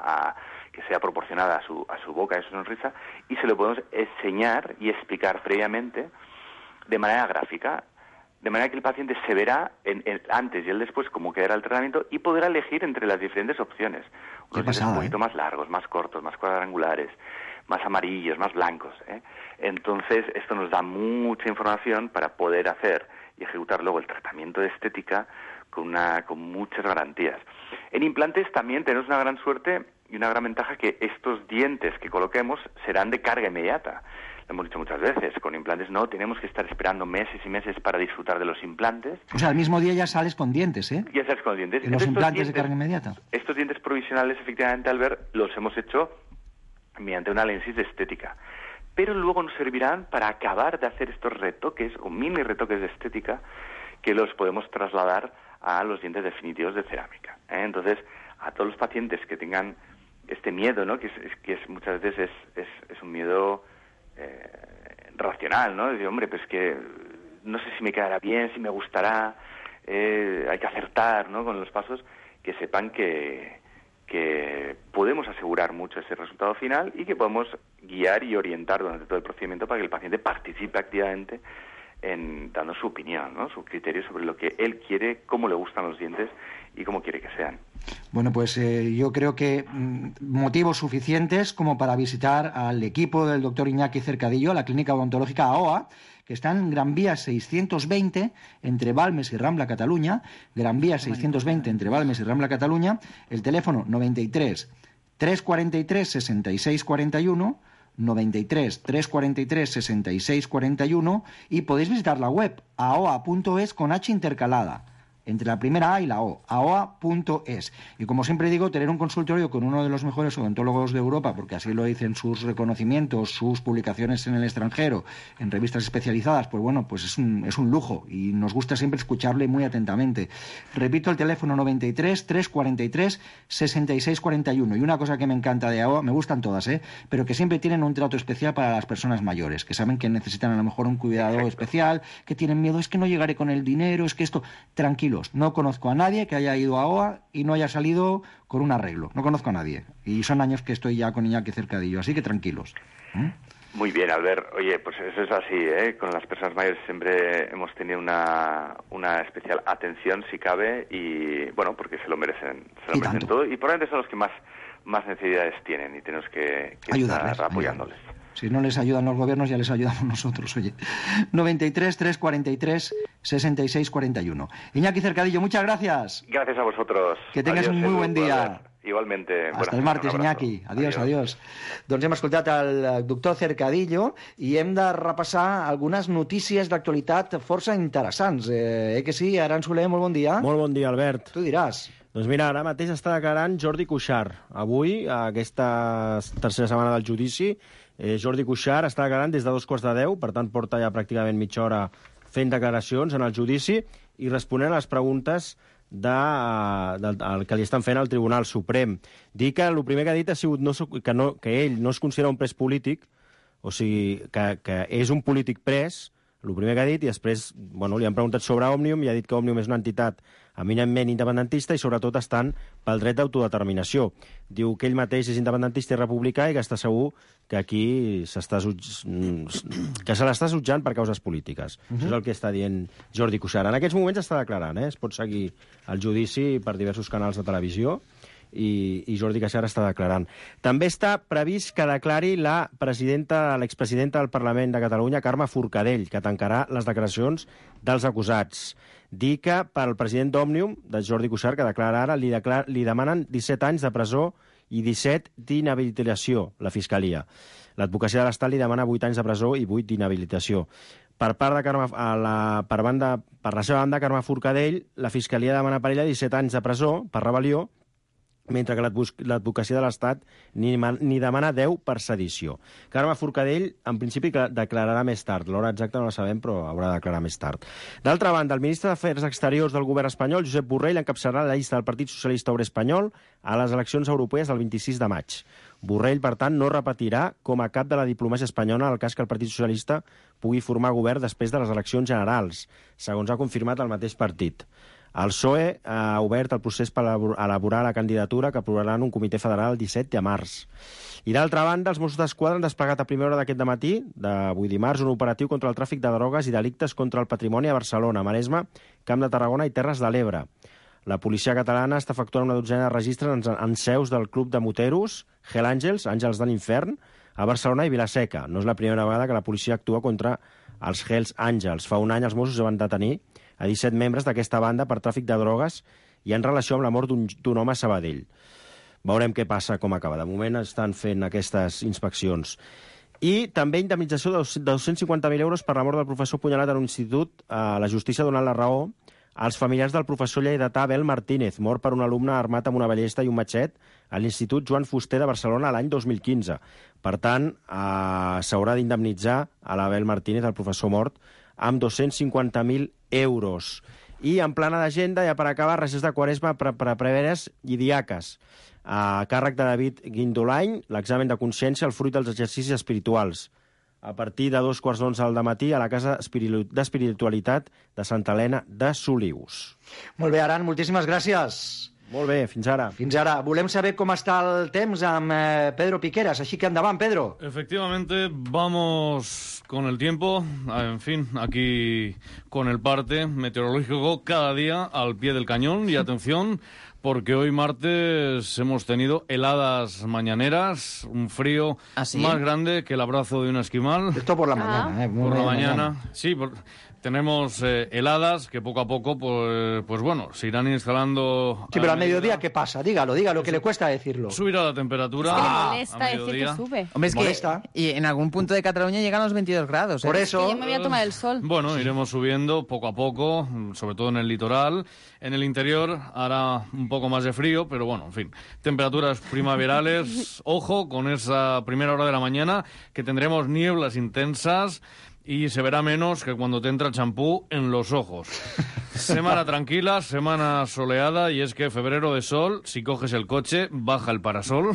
que sea proporcionada a su boca y a su sonrisa, y se lo podemos enseñar y explicar previamente de manera gráfica, de manera que el paciente se verá el antes y el después cómo quedará el tratamiento y podrá elegir entre las diferentes opciones. Unos dientes un poquito más largos, más cortos, más cuadrangulares, más amarillos, más blancos. Entonces, esto nos da mucha información para poder hacer y ejecutar luego el tratamiento de estética con muchas garantías. En implantes también tenemos una gran suerte y una gran ventaja que estos dientes que coloquemos serán de carga inmediata. Lo hemos dicho muchas veces, con implantes no tenemos que estar esperando meses y meses para disfrutar de los implantes. O sea, al mismo día ya sales con dientes, ¿eh? Ya sales con dientes. En los implantes de carga inmediata. Estos dientes provisionales, efectivamente, Albert, los hemos hecho mediante un análisis de estética. Pero luego nos servirán para acabar de hacer estos retoques o mini retoques de estética que los podemos trasladar a los dientes definitivos de cerámica. Entonces, a todos los pacientes que tengan este miedo, ¿no? que muchas veces es un miedo racional, ¿no? Decir, hombre, pues que no sé si me quedará bien, si me gustará, hay que acertar, ¿no? Con los pasos, que sepan que podemos asegurar mucho ese resultado final y que podemos guiar y orientar durante todo el procedimiento para que el paciente participe activamente dando su opinión, ¿no? Su criterio sobre lo que él quiere, cómo le gustan los dientes y cómo quiere que sean. Bueno, pues yo creo que motivos suficientes como para visitar al equipo del doctor Iñaki Cercadillo, la clínica odontológica AOA, que está en Gran Vía 620 entre Balmes y Rambla, Cataluña. Gran Vía 620 entre Balmes y Rambla, Cataluña. El teléfono 93 343 66 41, 93 343 66 41, y podéis visitar la web aoa.es con H intercalada entre la primera A y la O, aoa.es. Y como siempre digo, tener un consultorio con uno de los mejores odontólogos de Europa, porque así lo dicen sus reconocimientos, sus publicaciones en el extranjero, en revistas especializadas, pues bueno, pues es un lujo y nos gusta siempre escucharle muy atentamente. Repito el teléfono 93 343 66 41. Y una cosa que me encanta de AOA, me gustan todas, pero que siempre tienen un trato especial para las personas mayores, que saben que necesitan a lo mejor un cuidado especial, que tienen miedo, es que no llegaré con el dinero, es que esto... Tranquilo. No conozco a nadie que haya ido a AOA y no haya salido con un arreglo. No conozco a nadie. Y son años que estoy ya con Iñaki Cercadillo, así que tranquilos. Muy bien, Albert. Oye, pues eso es así, Con las personas mayores siempre hemos tenido una especial atención, si cabe, y bueno, porque se lo merecen todo. Y probablemente son los que más necesidades tienen y tenemos que estar apoyándoles. Si no les ayudan los gobiernos, ya les ayudamos nosotros, oye. 93 343 66 41. Iñaki Cercadillo, muchas gracias. Gracias a vosotros. Que tengas un muy buen dia. Igualmente. Hasta el martes, Iñaki. Adiós. Doncs hem escoltat el doctor Cercadillo i hem de repassar algunes notícies d'actualitat força interessants. Que sí? Aran Soler, molt bon dia. Molt bon dia, Albert. Tu diràs. Doncs mira, ara mateix està declarant Jordi Cuixart. Avui, aquesta tercera setmana del judici, Jordi Cuixart està declarant des de 2:15, per tant porta ja pràcticament mitja hora fent declaracions en el judici i responent a les preguntes que li estan fent al Tribunal Suprem. Dic que el primer que ha dit ha sigut que ell no es considera un pres polític, o sigui, que és un polític pres, el primer que ha dit, i després li han preguntat sobre Òmnium i ha dit que Òmnium és una entitat eminentment independentista i sobretot estan pel dret d'autodeterminació. Diu que ell mateix és independentista i republicà i que està segur que aquí se l'està jutjant per causes polítiques. Això és el que està dient Jordi Cuixart. En aquests moments està declarant, es pot seguir el judici per diversos canals de televisió i Jordi Cuixart està declarant. També està previst que declari l'expresidenta del Parlament de Catalunya, Carme Forcadell, que tancarà les declaracions dels acusats. Dir que per al president d'Òmnium, de Jordi Cuixart, que declara ara, li demanen 17 anys de presó i 17 d'inhabilitació, la Fiscalia. L'advocacia de l'Estat li demana 8 anys de presó i 8 d'inhabilitació. Per la seva banda, Carme Forcadell, la Fiscalia demana per ella 17 anys de presó per rebel·lió, mentre que l'advocacia de l'Estat ni demana 10 per sedició. Carme Forcadell, en principi, declararà més tard. L'hora exacta no la sabem, però haurà de declarar més tard. D'altra banda, el ministre d'Afers Exteriors del govern espanyol, Josep Borrell, encapçalarà la llista del Partit Socialista Obrer Espanyol a les eleccions europees del 26 de maig. Borrell, per tant, no repetirà com a cap de la diplomàcia espanyola en el cas que el Partit Socialista pugui formar govern després de les eleccions generals, segons ha confirmat el mateix partit. El PSOE ha obert el procés per elaborar la candidatura que aprovarà en un comitè federal el 17 de març. I d'altra banda, els Mossos d'Esquadra han desplegat a primera hora d'aquest dematí, d'avui dimarts, un operatiu contra el tràfic de drogues i delictes contra el patrimoni a Barcelona, Maresme, Camp de Tarragona i Terres de l'Ebre. La policia catalana està efectuant una dotzena de registres en seus del club de moteros Hell Angels, Àngels de l'Infern, a Barcelona i Vilaseca. No és la primera vegada que la policia actua contra els Hells Angels. Fa un any els Mossos van detenir a 17 membres d'aquesta banda per tràfic de drogues i en relació amb la mort d'un home a Sabadell. Veurem què passa, com acaba. De moment estan fent aquestes inspeccions. I també indemnització de 250.000 euros per la mort del professor punyalat en un institut. La justícia ha donat la raó als familiars del professor lleidatà Abel Martínez, mort per un alumne armat amb una ballesta i un matxet a l'Institut Joan Fuster de Barcelona l'any 2015. Per tant, s'haurà d'indemnitzar a l'Abel Martínez, el professor mort, amb 250.000 euros. I en plana d'agenda, ja per acabar, reces de Quaresma per preveres i diaques. A càrrec de David Guindolany, l'examen de consciència, el fruit dels exercicis espirituals. A partir de 2:15 del matí a la Casa d'Espiritualitat de Santa Helena de Solius. Molt bé, Aran, moltíssimes gràcies. Molt bé, fins ara. Fins ara. Volem saber com està el temps amb Pedro Piqueras, així que endavant, Pedro. Efectivamente, vamos con el tiempo, en fin, aquí con el parte meteorológico cada día al pie del cañón. Y atención, porque hoy martes hemos tenido heladas mañaneras, un frío más grande que el abrazo de un esquimal. Esto por la mañana, Por la mañana, sí. Tenemos heladas que poco a poco, pues bueno, se irán instalando. Sí, pero al mediodía, ¿qué pasa? Dígalo, que le cuesta decirlo. Subirá la temperatura. Es que le molesta decir que sube. Hombre, es que y en algún punto de Cataluña llegan los 22 grados. Por eso. Es que yo me voy a tomar el sol. Bueno, iremos subiendo poco a poco, sobre todo en el litoral. En el interior hará un poco más de frío, pero bueno, en fin. Temperaturas primaverales. Ojo con esa primera hora de la mañana, que tendremos nieblas intensas. Y se verá menos que cuando te entra el champú en los ojos. Semana tranquila, semana soleada, y es que febrero de sol, si coges el coche, baja el parasol.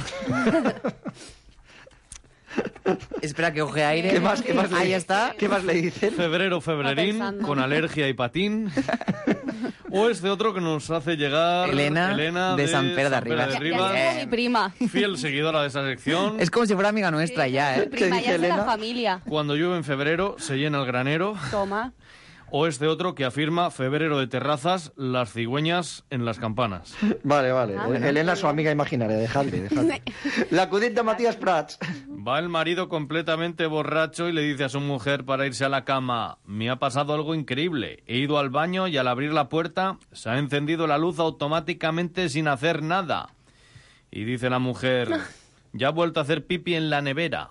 Espera que coge aire. ¿Qué más Ahí está. ¿Qué más le dicen? Febrerín, con alergia y patín. O este otro que nos hace llegar Elena de San Pedro de Arribas. Ya es mi prima. Fiel seguidora de esa sección. Es como si fuera amiga nuestra ya, Mi prima, ya es de la familia. Cuando llueve en febrero se llena el granero. Toma. O este otro que afirma febrero de terrazas, las cigüeñas en las campanas. Vale. Elena, su amiga imaginaria, dejadle. L'acudit de Matías Prats. Va el marido completamente borracho y le dice a su mujer para irse a la cama: me ha pasado algo increíble. He ido al baño y al abrir la puerta se ha encendido la luz automáticamente sin hacer nada. Y dice la mujer: ya ha vuelto a hacer pipi en la nevera.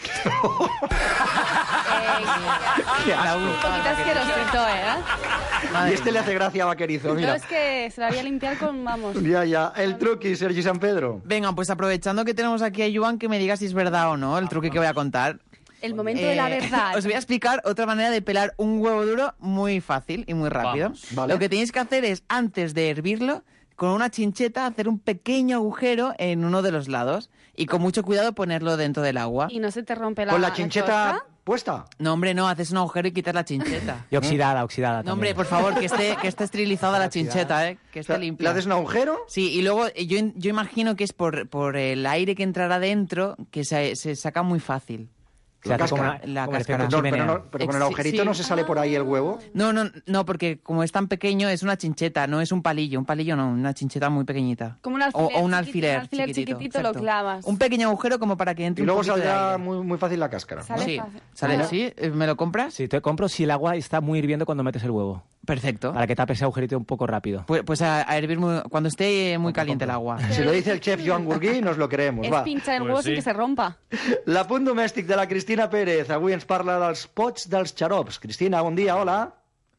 Un poquito asquerosito, Y este le hace gracia a Vaquerizo, mira. No, es que se la voy a limpiar con, vamos. Ya. El truqui, Sergi San Pedro. Venga, pues aprovechando que tenemos aquí a Joan, que me diga si es verdad o no el truqui que voy a contar. El momento de la verdad. Os voy a explicar otra manera de pelar un huevo duro muy fácil y muy rápido. Vale. Lo que tenéis que hacer es, antes de hervirlo, con una chincheta hacer un pequeño agujero en uno de los lados y con mucho cuidado ponerlo dentro del agua. ¿Y no se te rompe ¿Con la chincheta puesta? No, hombre, no, haces un agujero y quitas la chincheta. Y oxidada No, hombre, por favor, que esté esterilizada la chincheta, que esté limpia. ¿Le haces un agujero? Sí, y luego yo imagino que es por el aire que entrará dentro que se saca muy fácil. La cáscara. Pero con el agujerito no se sale por ahí el huevo. No, porque como es tan pequeño es una chincheta, no es un palillo no, una chincheta muy pequeñita. Como un alfiler, o un alfiler chiquitito lo clavas. Un pequeño agujero como para que entre y luego un poquito saldrá de aire. muy fácil la cáscara. Sale ¿Sale? ¿Sí? ¿Me lo compras? Sí, te compro si el agua está muy hirviendo cuando metes el huevo. Perfecto. Para que tape ese agujerito un poco rápido. Pues a hervir cuando esté muy caliente el agua. Si lo dice el chef Joan Gurgui, nos lo creemos. Es pinchar el huevo sin que se rompa. L'apunt domèstic de la Cristina Pérez. Avui ens parla dels pots dels xarops. Cristina, bon dia, hola.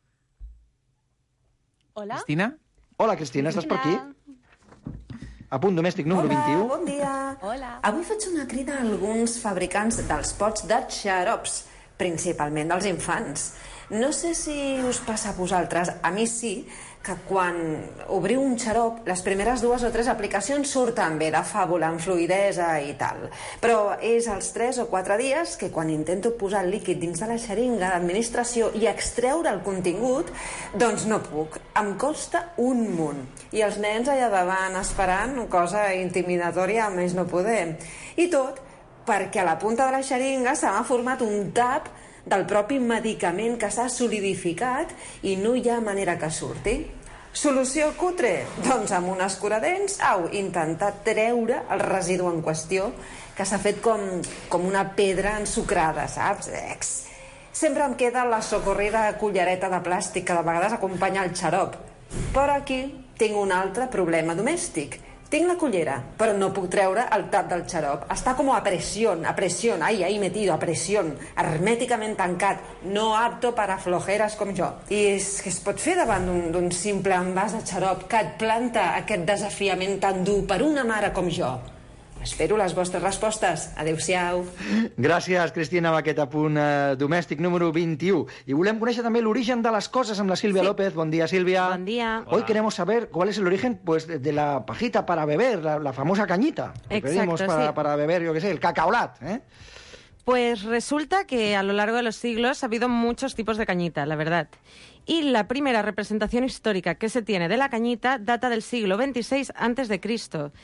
Hola. Cristina? Hola, Cristina, estàs per aquí? Apunt domèstic número 21. Bon dia. Hola. Avui faig una crida a alguns fabricants dels pots de xarops, principalment dels infants. No sé si us passa a vosaltres, a mi sí, que quan obriu un xarop, les primeres 2 o 3 aplicacions surten bé, de fàbula, amb fluïdesa i tal. Però és als 3 o 4 dies que quan intento posar el líquid dins de la xeringa d'administració i extreure el contingut, doncs no puc. Em costa un munt. I els nens allà davant esperant, cosa intimidatòria a més no poder. I tot perquè a la punta de la xeringa se m'ha format un tap del propi medicament que s'ha solidificat i no hi ha manera que surti. Solució cutre? Doncs amb un escuradents, intentar treure el residu en qüestió, que s'ha fet com una pedra ensucrada, saps? Sempre em queda la socorrida cullereta de plàstic que de vegades acompanya el xarop. Però aquí tinc un altre problema domèstic. Tinc la cullera, però no puc treure el tap del xarop. Està com a presión, ahí metido, a presión, hermèticament tancat, no apto para flojeras com jo. I és que es pot fer davant d'un simple envàs de xarop que et planta aquest desafiament tan dur per una mare com jo? Espero les vostres respostes. Adéu-siau. Gràcies, Cristina, amb aquest apunt domèstic número 21. I volem conèixer també l'origen de les coses amb la Sílvia López. Bon dia, Sílvia. Bon dia. Hoy queremos saber cuál es el origen de la pajita para beber, la famosa cañita. Que pedimos para beber, yo qué sé, el cacaolat, ¿eh? Pues resulta que a lo largo de los siglos ha habido muchos tipos de cañita, la verdad. Y la primera representación histórica que se tiene de la cañita data del siglo XXVI a.C.,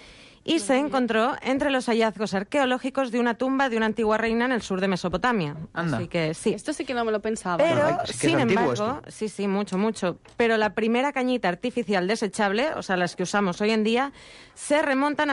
y se encontró entre los hallazgos arqueológicos de una tumba de una antigua reina en el sur de Mesopotamia. Anda. Así que sí. Esto sí que no me lo pensaba. Pero, es que es sin antiguo embargo, sí, mucho. Pero la primera cañita artificial desechable, o sea, las que usamos hoy en día, se remontan a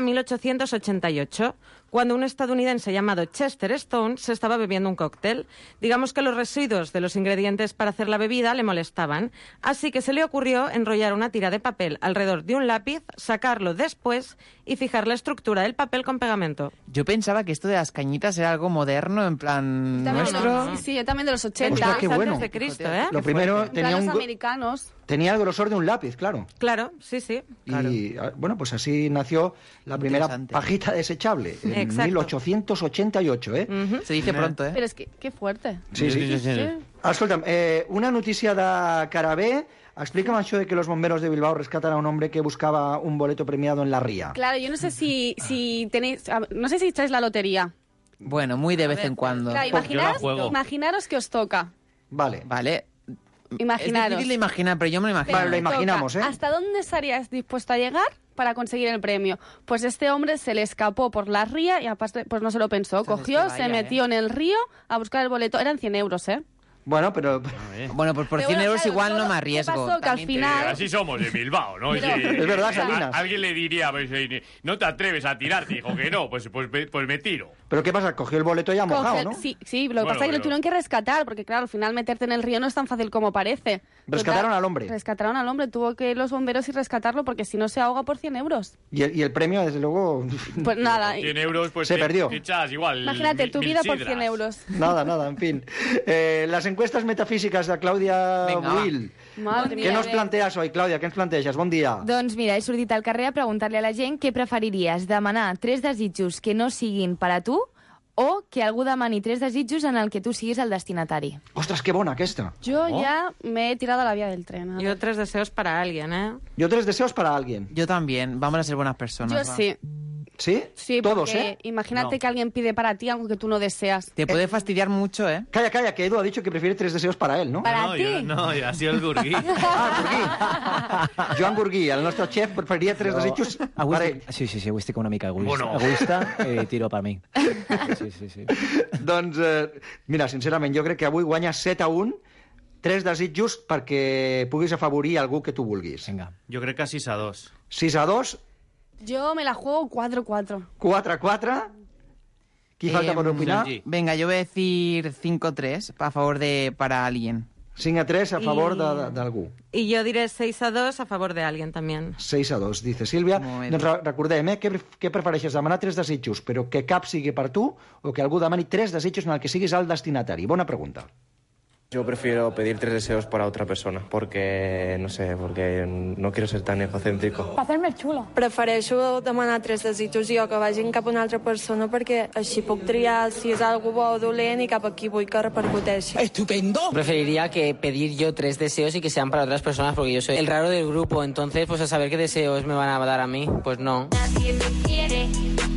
1888, cuando un estadounidense llamado Chester Stone se estaba bebiendo un cóctel. Digamos que los residuos de los ingredientes para hacer la bebida le molestaban, así que se le ocurrió enrollar una tira de papel alrededor de un lápiz, sacarlo después y fijar la estructura del papel con pegamento. Yo pensaba que esto de las cañitas era algo moderno, en plan nuestro. Sí, yo también de los 80. Ostras, qué bueno. Antes de Cristo, ¿eh? Lo primero tenía los un... americanos. Tenía el grosor de un lápiz, claro. Claro, sí. Claro. Y bueno, pues así nació la primera pajita desechable, en Exacto. 1888, ¿eh? Se dice pronto, ¿eh? Pero es que qué fuerte. Sí. Escolta'm, una notícia de Carabé. Explica'm això de que los bomberos de Bilbao rescatan a un hombre que buscaba un boleto premiado en la ría. Claro, yo no sé si tenéis... No sé si echáis la lotería. Bueno, muy de vez en cuando. Claro, imaginaros que os toca. Vale. Imaginaros. Es difícil de imaginar, pero yo me lo imagino. Vale, lo imaginamos, ¿eh? ¿Hasta dónde estarías dispuesto a llegar para conseguir el premio? Pues este hombre se le escapó por la ría y aparte pues no se lo pensó. Cogió, se metió en el río a buscar el boleto. Eran 100 euros, ¿eh? Bueno, pero... Bueno, pues por 100 euros igual no me arriesgo. ¿Qué pasó? Que al final... Así somos de Bilbao, ¿no? Pero... Es verdad, Salinas. Alguien le diría, pues, no te atreves a tirarte, dijo que no, pues me tiro. ¿Pero qué pasa? Cogió el boleto ya mojado, ¿no? Sí, lo que pasa es que lo tuvieron que rescatar, porque claro, al final meterte en el río no es tan fácil como parece. Rescataron al hombre. Rescataron al hombre, tuvo que ir los bomberos y rescatarlo, porque si no se ahoga por 100 euros. Y el premio, desde luego... Pues nada. 100 euros, pues se perdió. Echas igual. Imagínate, tu vida por 100 euros. Nada, en fin. Las encuestas metafísicas de Clàudia Buil. Què nos plantees hoy, Clàudia? Què ens planteges? Bon dia. Doncs mira, he sortit al carrer a preguntar-li a la gent què preferiries, demanar 3 desitjos que no siguin per a tu o que algú demani 3 desitjos en el que tu siguis el destinatari. Ostras, qué bona aquesta. Yo ya me he tirado a la vía del tren. Yo 3 deseos para alguien, ¿eh? Yo 3 deseos para alguien. Yo también. Vamos a ser buenas personas. Yo sí. ¿Sí? Sí, todos, porque imagínate que alguien pide para ti algo que tú no deseas. Te puede fastidiar mucho, ¿eh? Calla, que Edu ha dicho que prefiere 3 deseos para él, ¿no? ¿Para ti? No, ha sido el Gurgui. Joan Gurgui, el nostre chef, preferiria 3 desitjos para ell. Sí, avui estic una mica egoista tiro per mi. Sí. Doncs, mira, sincerament, jo crec que avui guanyes 7-1, 3 desitjos perquè puguis afavorir algú que tu vulguis. Venga. Jo crec que 6-2. 6-2. Yo me la juego 4-4. 4-4. ¿Quién falta por opinar? Venga, yo voy a decir 5-3 a favor de para alguien. 5-3 a favor de algú. Y yo diré 6-2 a favor de alguien también. 6-2, dice Sílvia. Doncs recordem, què prefereixes, demanar 3 desitjos, però que cap sigui per tu, o que algú demani 3 desitjos en el que siguis el destinatari? Bona pregunta. Yo prefiero pedir 3 deseos para otra persona, porque, no sé, porque no quiero ser tan egocéntrico. Per fer-me xulo. Prefereixo demanar 3 desitjos jo que vagin cap a una altra persona perquè així puc triar si és algo bo o dolent i cap a qui vull que repercuteixi. ¡Estupendo! Preferiría que pedir yo 3 deseos y que sean para otras personas porque yo soy el raro del grupo, entonces pues a saber qué deseos me van a dar a mí, pues no. Nadie me quiere.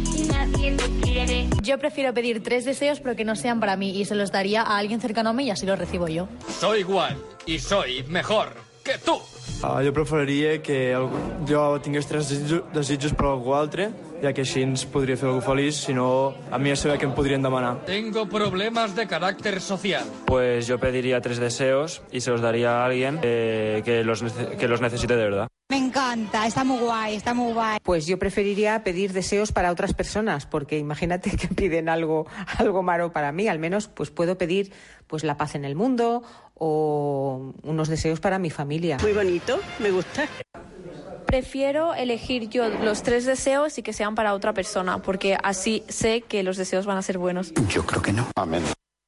Yo prefiero pedir 3 deseos pero que no sean para mí y se los daría a alguien cercano a mí y así los recibo yo. Soy igual y soy mejor que tú. Jo preferiria que jo tingués 3 desitjos per algú altre, ja que així ens podria fer algú feliç, si no, a mi a saber què em podrien demanar. Tengo problemas de carácter social. Pues yo pediría 3 deseos y se los daría a alguien que los necesite de verdad. Me encanta, está muy guay, Pues yo preferiría pedir deseos para otras personas, porque imagínate que piden algo malo para mí, al menos pues puedo pedir pues la paz en el mundo o unos deseos para mi familia. Muy bonito, me gusta. Prefiero elegir yo los 3 deseos y que sean para otra persona, porque así sé que los deseos van a ser buenos. Yo creo que no. Amén.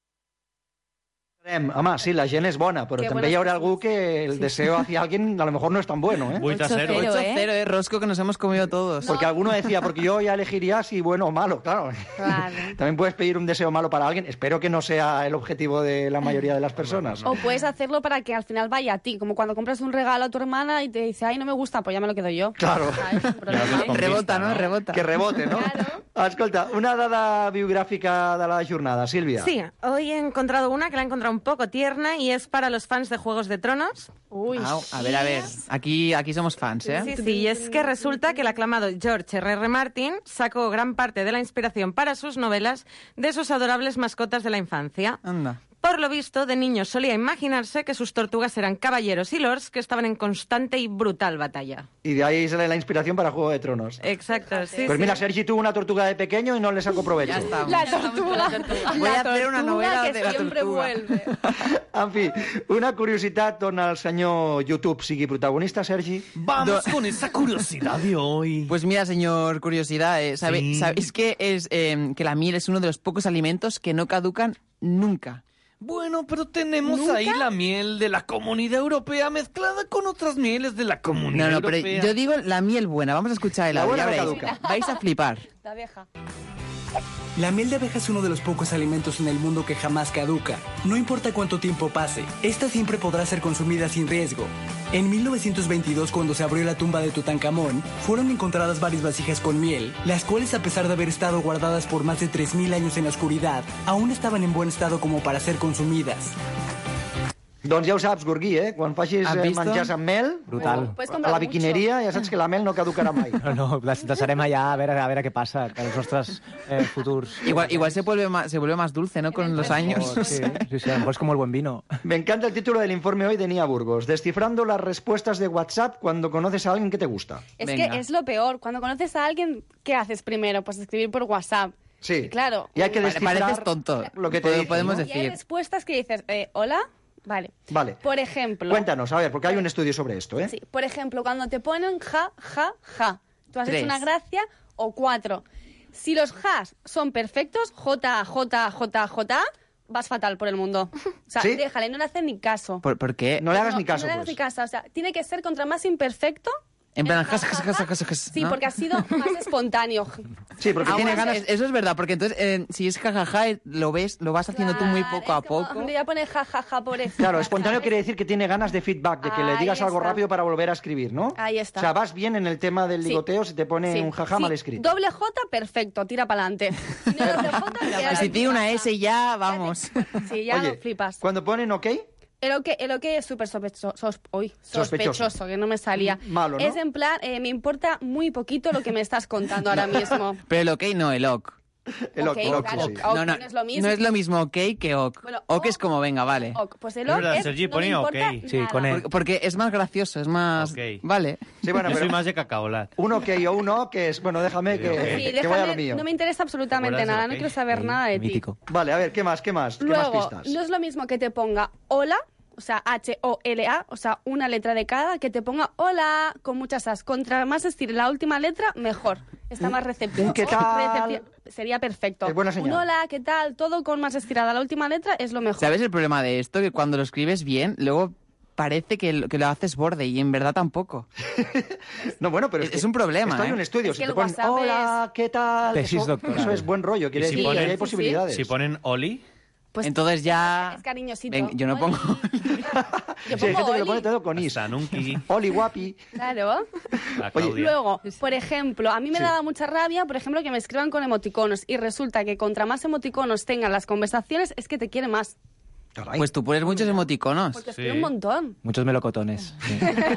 Home, sí, la gent és bona, però també hi haurà algú que el deseo hacia alguien a lo mejor no es tan bueno, ¿eh? 8-0, 8-0, Rosco, que nos hemos comido todos. Porque alguno decía, porque yo ya elegiría si bueno o malo, claro. También puedes pedir un deseo malo para alguien. Espero que no sea el objetivo de la mayoría de las personas. O puedes hacerlo para que al final vaya a ti, como cuando compras un regalo a tu hermana y te dice, ay, no me gusta, pues ya me lo quedo yo. Claro. Rebota, ¿no? Rebota. Que rebote, ¿no? Claro. Escolta, una dada biográfica de la jornada, Sílvia. Sí, hoy he encontrado una que la he encontrado un poco tierna y es para los fans de Juegos de Tronos. Uy, a ver. Aquí somos fans, ¿eh? Sí, y es que resulta que el aclamado George R.R. Martin sacó gran parte de la inspiración para sus novelas de sus adorables mascotas de la infancia. Anda. Por lo visto, de niño solía imaginarse que sus tortugas eran caballeros y lords que estaban en constante y brutal batalla. Y de ahí sale la inspiración para Juego de Tronos. Exacto, sí. Pues mira, Sergi tuvo una tortuga de pequeño y no le sacó provecho. Ya está. La tortuga. Voy a hacer una novela que de la siempre tortuga. vuelve. En fi, una curiositat on el senyor YouTube sigui protagonista, Sergi. Vamos con esa curiosidad de hoy. Pues mira, señor Curiosidad, ¿sabéis que la miel es uno de los pocos alimentos que no caducan nunca? Bueno, pero tenemos ¿Nunca? ahí la miel de la Comunidad Europea mezclada con otras mieles de la Comunidad No, Europea. pero yo digo la miel buena. Vamos a escuchar el La audio. buena Ya no veréis. caduca. Vais a flipar. La abeja. La miel de abeja es uno de los pocos alimentos en el mundo que jamás caduca. No importa cuánto tiempo pase, esta siempre podrá ser consumida sin riesgo. En 1922, cuando se abrió la tumba de Tutankamón, fueron encontradas varias vasijas con miel, las cuales, a pesar de haber estado guardadas por más de 3.000 años en la oscuridad, aún estaban en buen estado como para ser consumidas. Doncs ja ho saps, Gurgui, Quan facis Has visto? menjars amb mel, Brutal. a la biquineria, ja saps que la mel no caducarà mai. No, las tasarem allá a ver qué pasa con los nuestros futuros. Igual se vuelve más dulce, ¿no? Con los años. Sí, a lo mejor es como el buen vino. Me encanta el título del informe hoy de Nia Burgos. Descifrando las respuestas de WhatsApp cuando conoces a alguien que te gusta. Es que es lo peor. Cuando conoces a alguien, ¿qué haces primero? Pues escribir por WhatsApp. Sí. Y claro. Y hay que descifrar Pareces tonto. lo que te dicen, podemos ¿no? Y hay decir. respuestas que dices, ¿hola? Vale. Vale. Por ejemplo. Cuéntanos, a ver, porque hay un estudio sobre esto, ¿eh? Sí, por ejemplo, cuando te ponen ja, ja, ja. Tú has 3. hecho una gracia o 4. Si losjas son perfectos, J, J, J, J, vas fatal por el mundo. O sea, ¿Sí? déjale, no le haces ni caso. ¿Por qué? No le hagas ni caso, No le hagas pues. ni caso. O sea, tiene que ser contra más imperfecto. En plan, Sí, ¿no? porque ha sido más espontáneo. Sí, porque tiene ganas... Eso es verdad, porque entonces, si es jajaja, lo vas haciendo tú muy poco a poco. Me voy a poner ja, ja, ja por eso. Claro, espontáneo quiere decir que tiene ganas de feedback, de que le Ahí digas algo está. rápido para volver a escribir, ¿no? Ahí está. O sea, vas bien en el tema del Sí. ligoteo si te pone Sí. un jaja Sí. mal escrito. Doble J, perfecto, tira para adelante. Si no doble J, Y si tiene una S ya, vamos. Sí, ya Oye, lo flipas. cuando ponen OK, El OK es súper sospechoso, que no me salía. Malo, ¿no? Es en plan, me importa muy poquito lo que me estás contando ahora mismo. Pero el OK no, el OK. el OK, Ok, claro, sí. OK No no es lo mismo. No es lo mismo OK que OK. Bueno, OK es como venga, vale. OK, pues el Es OK verdad, es, Sergi no me ponía importa OK. Sí, nada. con él. Porque es más gracioso, es más... OK. Vale. Sí, bueno, Yo pero soy más de cacaolat. un OK o un O, que es... Bueno, déjame Sí, que, ok. Sí, que vaya a lo déjame, mío. no me interesa absolutamente ¿Te acuerdas nada, del no OK? quiero saber nada de ti. Mítico. Vale, a ver, ¿qué más? ¿Qué más Luego, pistas? no es lo mismo que te ponga hola, o sea, H-O-L-A, o sea, una letra de cada, que te ponga hola con muchas as. Contra más estire la última letra, mejor. Está más receptivo. ¿qué tal? Sería perfecto. Es buena señal. Un hola, ¿qué tal? Todo con más estirada la última letra es lo mejor. ¿Sabes el problema de esto? Que cuando lo escribes bien, luego parece que lo haces borde y en verdad tampoco. No, bueno, pero Es un problema, Esto hay ¿eh? un estudio. Es Si que te el ponen, WhatsApp hola, ¿qué tal? Tesis Eso, doctoral. eso es buen rollo. Quiere ¿Y si decir que ponen- hay sí, sí. posibilidades. Si ponen Oli, Pues Entonces ya... es cariñosito. Ven, yo no pongo... Yo Sí, hay pongo gente que lo Oli. pone todo con is. hasta Nunki, Oli, guapi. Claro. la Claudia. Luego, por ejemplo, a mí me Sí. daba mucha rabia, por ejemplo, que me escriban con emoticonos y resulta que contra más emoticonos tengan las conversaciones es que te quiere más. Caray. Pues tú pones muchos emoticonos. Porque escribe un montón. Muchos melocotones. Sí.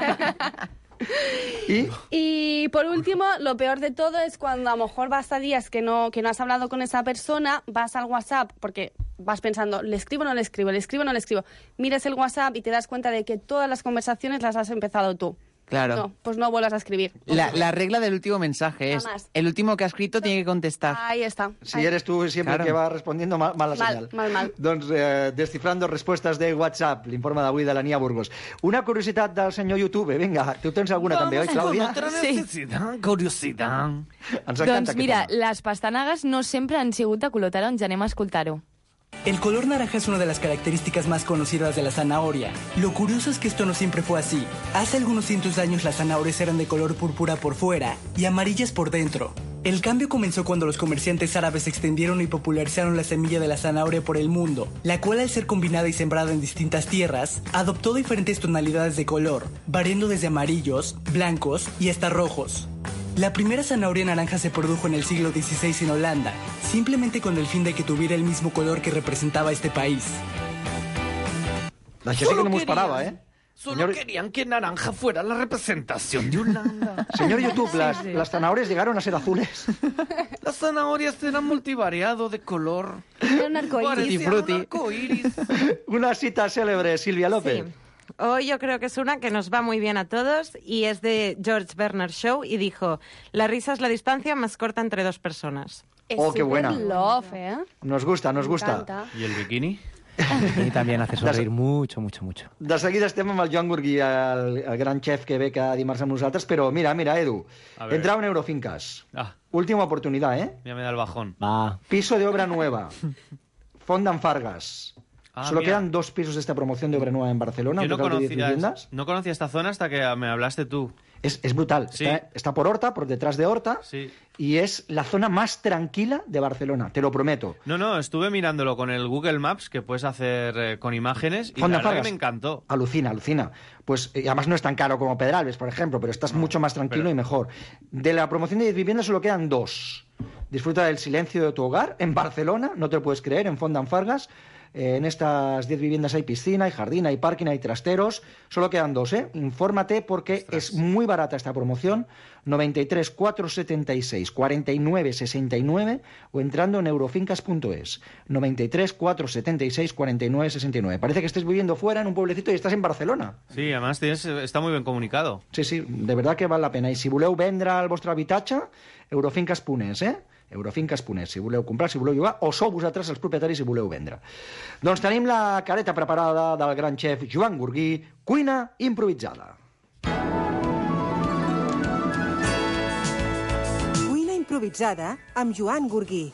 Y por último, lo peor de todo es cuando a lo mejor vas a días que no has hablado con esa persona, vas al WhatsApp porque vas pensando, ¿le escribo o no le escribo? ¿Le escribo o no le escribo? Miras el WhatsApp y te das cuenta de que todas las conversaciones las has empezado tú. Claro. No, pues no vuelvas a escribir. La regla del último mensaje es, Jamás. el último que ha escrito tiene que contestar. Ahí está. Si eres tú siempre Claro. que va respondiendo, mala senyal. Mal. Doncs descifrando respostes de WhatsApp, l'informe d'avui de la Nia Burgos. Una curiositat del senyor YouTube, vinga, tu tens alguna també, oi, Clàudia? Otra necesidad, curiosidad. Ens encanta Doncs aquest mira, tema. les pastanagues no sempre han sigut de color taronja, anem a escoltar-ho. El color naranja es una de las características más conocidas de la zanahoria. Lo curioso es que esto no siempre fue así. Hace algunos cientos de años las zanahorias eran de color púrpura por fuera y amarillas por dentro. El cambio comenzó cuando los comerciantes árabes extendieron y popularizaron la semilla de la zanahoria por el mundo, la cual al ser combinada y sembrada en distintas tierras, adoptó diferentes tonalidades de color, variando desde amarillos, blancos y hasta rojos. La primera zanahoria naranja se produjo en el siglo XVI en Holanda, simplemente con el fin de que tuviera el mismo color que representaba este país. La gente que no nos paraba, ¿eh? Solo querían que naranja fuera la representación de Holanda. Señor YouTube, las zanahorias llegaron a ser azules. Las zanahorias eran multivariado de color. Era un arcoíris. Una cita célebre, Silvia López. Sí. Hoy yo creo que es una que nos va muy bien a todos y es de George Bernard Shaw y dijo: la risa es la distancia más corta entre dos personas. Oh, qué buena. Love, ¿eh? Nos gusta, nos gusta. Encanta. ¿Y el bikini? I també hace sonreír mucho. De seguida estem amb el Joan Gurgui, el gran xef que ve cada dimarts amb nosaltres, però mira, Edu, entraba en Eurofincas. Última oportunidad, ¿eh? Ya me da el bajón. Va. Piso de obra nueva. Font d'en Fargas. Solo mira. quedan 2 pisos de esta promoción de obra nueva en Barcelona. Yo no conocía esta zona hasta que me hablaste tú. Es brutal. Sí. Está por Horta, por detrás de Horta. Sí. Y es la zona más tranquila de Barcelona, te lo prometo. No, estuve mirándolo con el Google Maps, que puedes hacer con imágenes, y Font la de verdad Fargas. que me encantó. Alucina. Pues además no es tan caro como Pedralbes, por ejemplo, pero estás mucho más tranquilo y mejor. De la promoción de 10 viviendas solo quedan 2. Disfruta del silencio de tu hogar en Barcelona, no te lo puedes creer, en Font d'en Fargas. En estas 10 viviendas hay piscina, hay jardín, hay parking, hay trasteros. Solo quedan 2, ¿eh? Infórmate porque es muy barata esta promoción. 93 476 49 69 o entrando en eurofincas.es. 93 476 49 69. Parece que estés viviendo fuera en un pueblecito y estás en Barcelona. Sí, además está muy bien comunicado. Sí, de verdad que vale la pena. Y si voleu vendre el vostre habitatge, eurofincas.es, eh? Eurofincas.es, si voleu comprar, si voleu llogar, o sou vosaltres els propietaris si voleu vendre. Doncs tenim la careta preparada del gran xef Joan Gurgui, cuina improvisada. Cuina improvisada amb Joan Gurgui.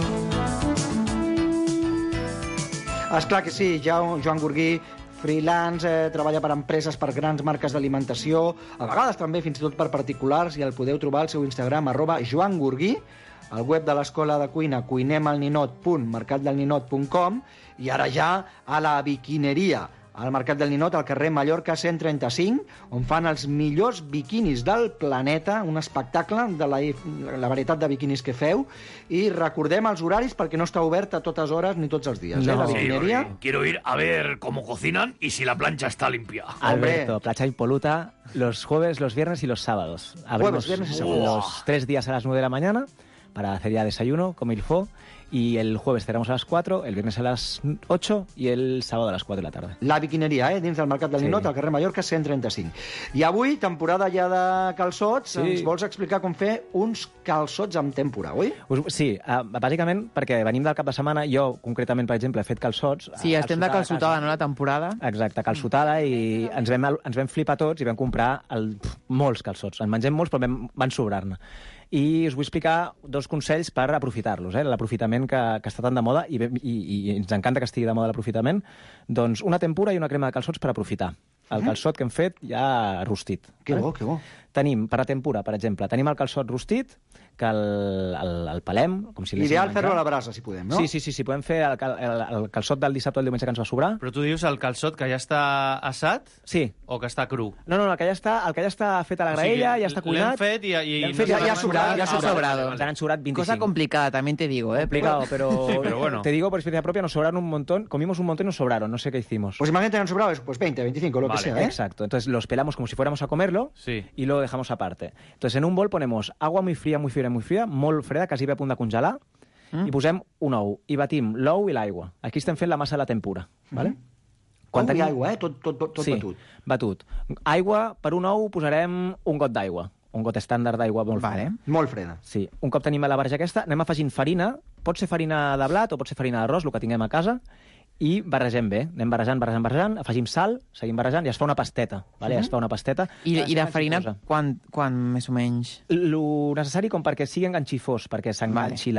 Esclar que sí, Joan Gurgui, freelance, treballa per empreses, per grans marques d'alimentació, a vegades també fins i tot per particulars, i el podeu trobar al seu Instagram, @JoanGurgui, al web de l'Escola de Cuina, cuinemalninot.mercatdelninot.com, i ara ja a la biquineria, al Mercat del Ninot, al carrer Mallorca 135, on fan els millors biquinis del planeta, un espectacle de la varietat de biquinis que feu, i recordem els horaris perquè no està obert a totes hores ni tots els dies. No. La biquineria... Sí, quiero ir a ver cómo cocinan y si la plancha está limpia. Alberto, plancha impoluta los jueves, los viernes y los sábados. Abrimos Jueves, viernes y sábados. los 3 días a las 9 de la mañana para hacer ya desayuno, como il faut, y el jueves cerramos a las 4, el viernes a las 8 y el sábado a las 4 de la tarde. La biquineria, dins del Mercat del Ninot, al carrer Mallorca 135. I avui, temporada ja de calçots, ens vols explicar com fer uns calçots amb tèmpora, oi? Sí, bàsicament perquè venim del cap de setmana, jo concretament, per exemple, he fet calçots. Sí, estem de calçotada, no?, la temporada. Exacte, calçotada, i ens vam flipar tots i vam comprar molts calçots. En mengem molts, però van sobrar-ne. I us vull explicar 2 consells per aprofitar-los, l'aprofitament que està tan de moda, i ens encanta que estigui de moda l'aprofitament. Doncs una tempura i una crema de calçots per aprofitar. El calçot que hem fet ja rostit. Que bo, que bo. Tenim, per a tempura, per exemple, tenim el calçot rostit, que el pelem, com si Ideal fer-lo a la brasa, si podem, no? Sí, podem fer el calçot del dissabte o el diumenge que ens va sobrar. Però tu dius el calçot que ja està assat? Sí. O que està cru? No, el que ja està fet a la graella, ja està cuinat. L'hem fet i ja ha sobrat. Ya ha sobrado. Han sobrat 25. Cosa complicada, también te digo, ¿eh? Complicado, pero, sí, pero bueno. Te digo por experiencia propia, nos sobraron un montón, comimos un montón y nos sobraron, no sé qué hicimos. Pues imagínate que han sobrado, pues 20, 25, lo que sea, ¿eh? Exacto, entonces los pelamos como si fuéramos a comerlo y lo dejamos aparte. Entonces en un bol ponemos agua muy fría, molt freda, quasi bé a punt de congelar, i posem un ou, i batim l'ou i l'aigua. Aquí estem fent la massa de la tempura, ¿vale? Ou i aigua, tot batut. Batut. Aigua, per un ou posarem un got d'aigua. Un got estàndard d'aigua molt freda. Molt freda. Sí. Un cop tenim la barreja aquesta, anem afegint farina. Pot ser farina de blat o pot ser farina d'arròs, el que tinguem a casa, i barregem bé. Anem barrejant, afegim sal, seguim barrejant i es fa una pasteta. Vale? Es fa una pasteta. I la farina, quan més o menys? Lo necessari com perquè sigui enganxifós, perquè s'enganxi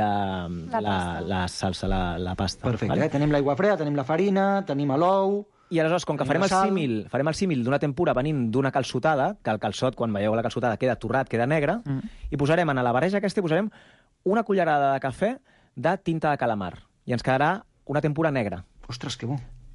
la salsa, la pasta. Perfecte, vale? Tenim l'aigua freda, tenim la farina, tenim l'ou... I aleshores, com que farem el símil d'una tempura venint d'una calçotada, que el calçot, quan veieu la calçotada, queda torrat, queda negre, i posarem en la barreja aquesta una cullerada de cafè de tinta de calamar. I ens quedarà una tempura negra. Ostres, que bo.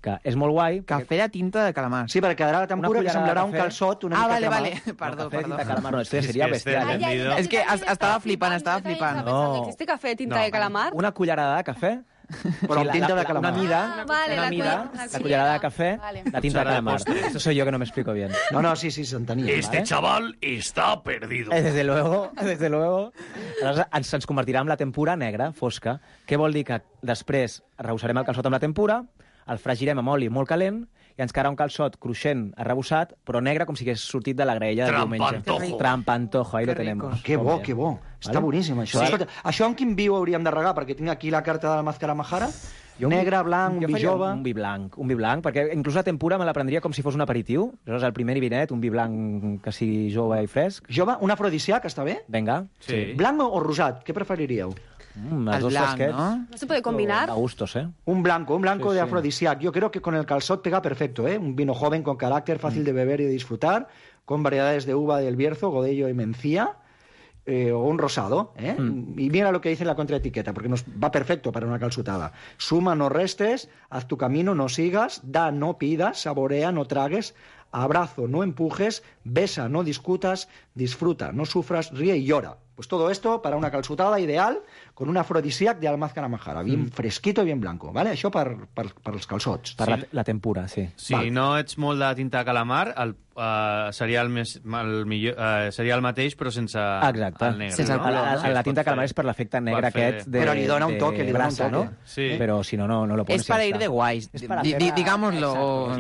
que és molt guai. Cafè de tinta de calamar. Sí, perquè quedarà la tempura que semblarà un calçot una mica vale. cremat. Perdó. Cafè de tinta de calamar, no, esto seria bestial. És que estava flipant. No. ¿Existe café de tinta de calamar? Una cullerada de cafè. Però amb tinta de calamar. Una mida, la cullerada de café, la tinta de calamar. Eso soy yo que no me explico bien. No, sí, s'entenia. Este chaval está perdido. Desde luego. Aleshores ens convertirà en la tempura negra, fosca. Què vol dir? Que després arrebossarem el calçot amb la tempura, el fregirem amb oli molt calent i ens quedarà un calçot cruixent, arrebossat, però negre com si hagués sortit de la graella del diumenge. Trampantojo, ahí lo tenemos. Que bo. Està boníssim, això. Sí. Escolta, això en quin vi ho hauríem de regar? Perquè tinc aquí la carta de la Màscara Majara. Negre, blanc, un vi jove... Un vi blanc, perquè inclús la tempura me la prendria com si fos un aperitiu. Aleshores, el primer vinet, un vi blanc que sigui jove i fresc. Jove, un afrodisíac, està bé? Vinga. Sí. Blanc o rosat? Què preferiríeu? El blanc, ¿no? ¿No se puede combinar? A gustos, ¿eh? Un blanco Sí, de afrodisíac. Yo creo que con el calçot pega perfecto, ¿eh? Un vino joven con carácter, fácil de beber y de disfrutar, con variedades de uva del Bierzo, Godello y Mencía, o un rosado, ¿eh? Y mira lo que dice la contraetiqueta, porque nos va perfecto para una calçotada. Suma, no restes, haz tu camino, no sigas, da, no pidas, saborea, no tragues, abrazo, no empujes, besa, no discutas, disfruta, no sufras, ríe y llora. Pues todo esto para una calçotada ideal con un afrodisíac de Almazcara Majara, bien fresquito i bien blanco, ¿vale? Això per els calçots. Per la tempura, sí. Si no ets molt de tinta de calamar, seria el mateix, però sense el negre. Sense la tinta de calamar és per l'efecte negre aquest de però li dona un toque, ¿no? Sí. Però si no, no lo pones. Es para ir de guays, digámoslo.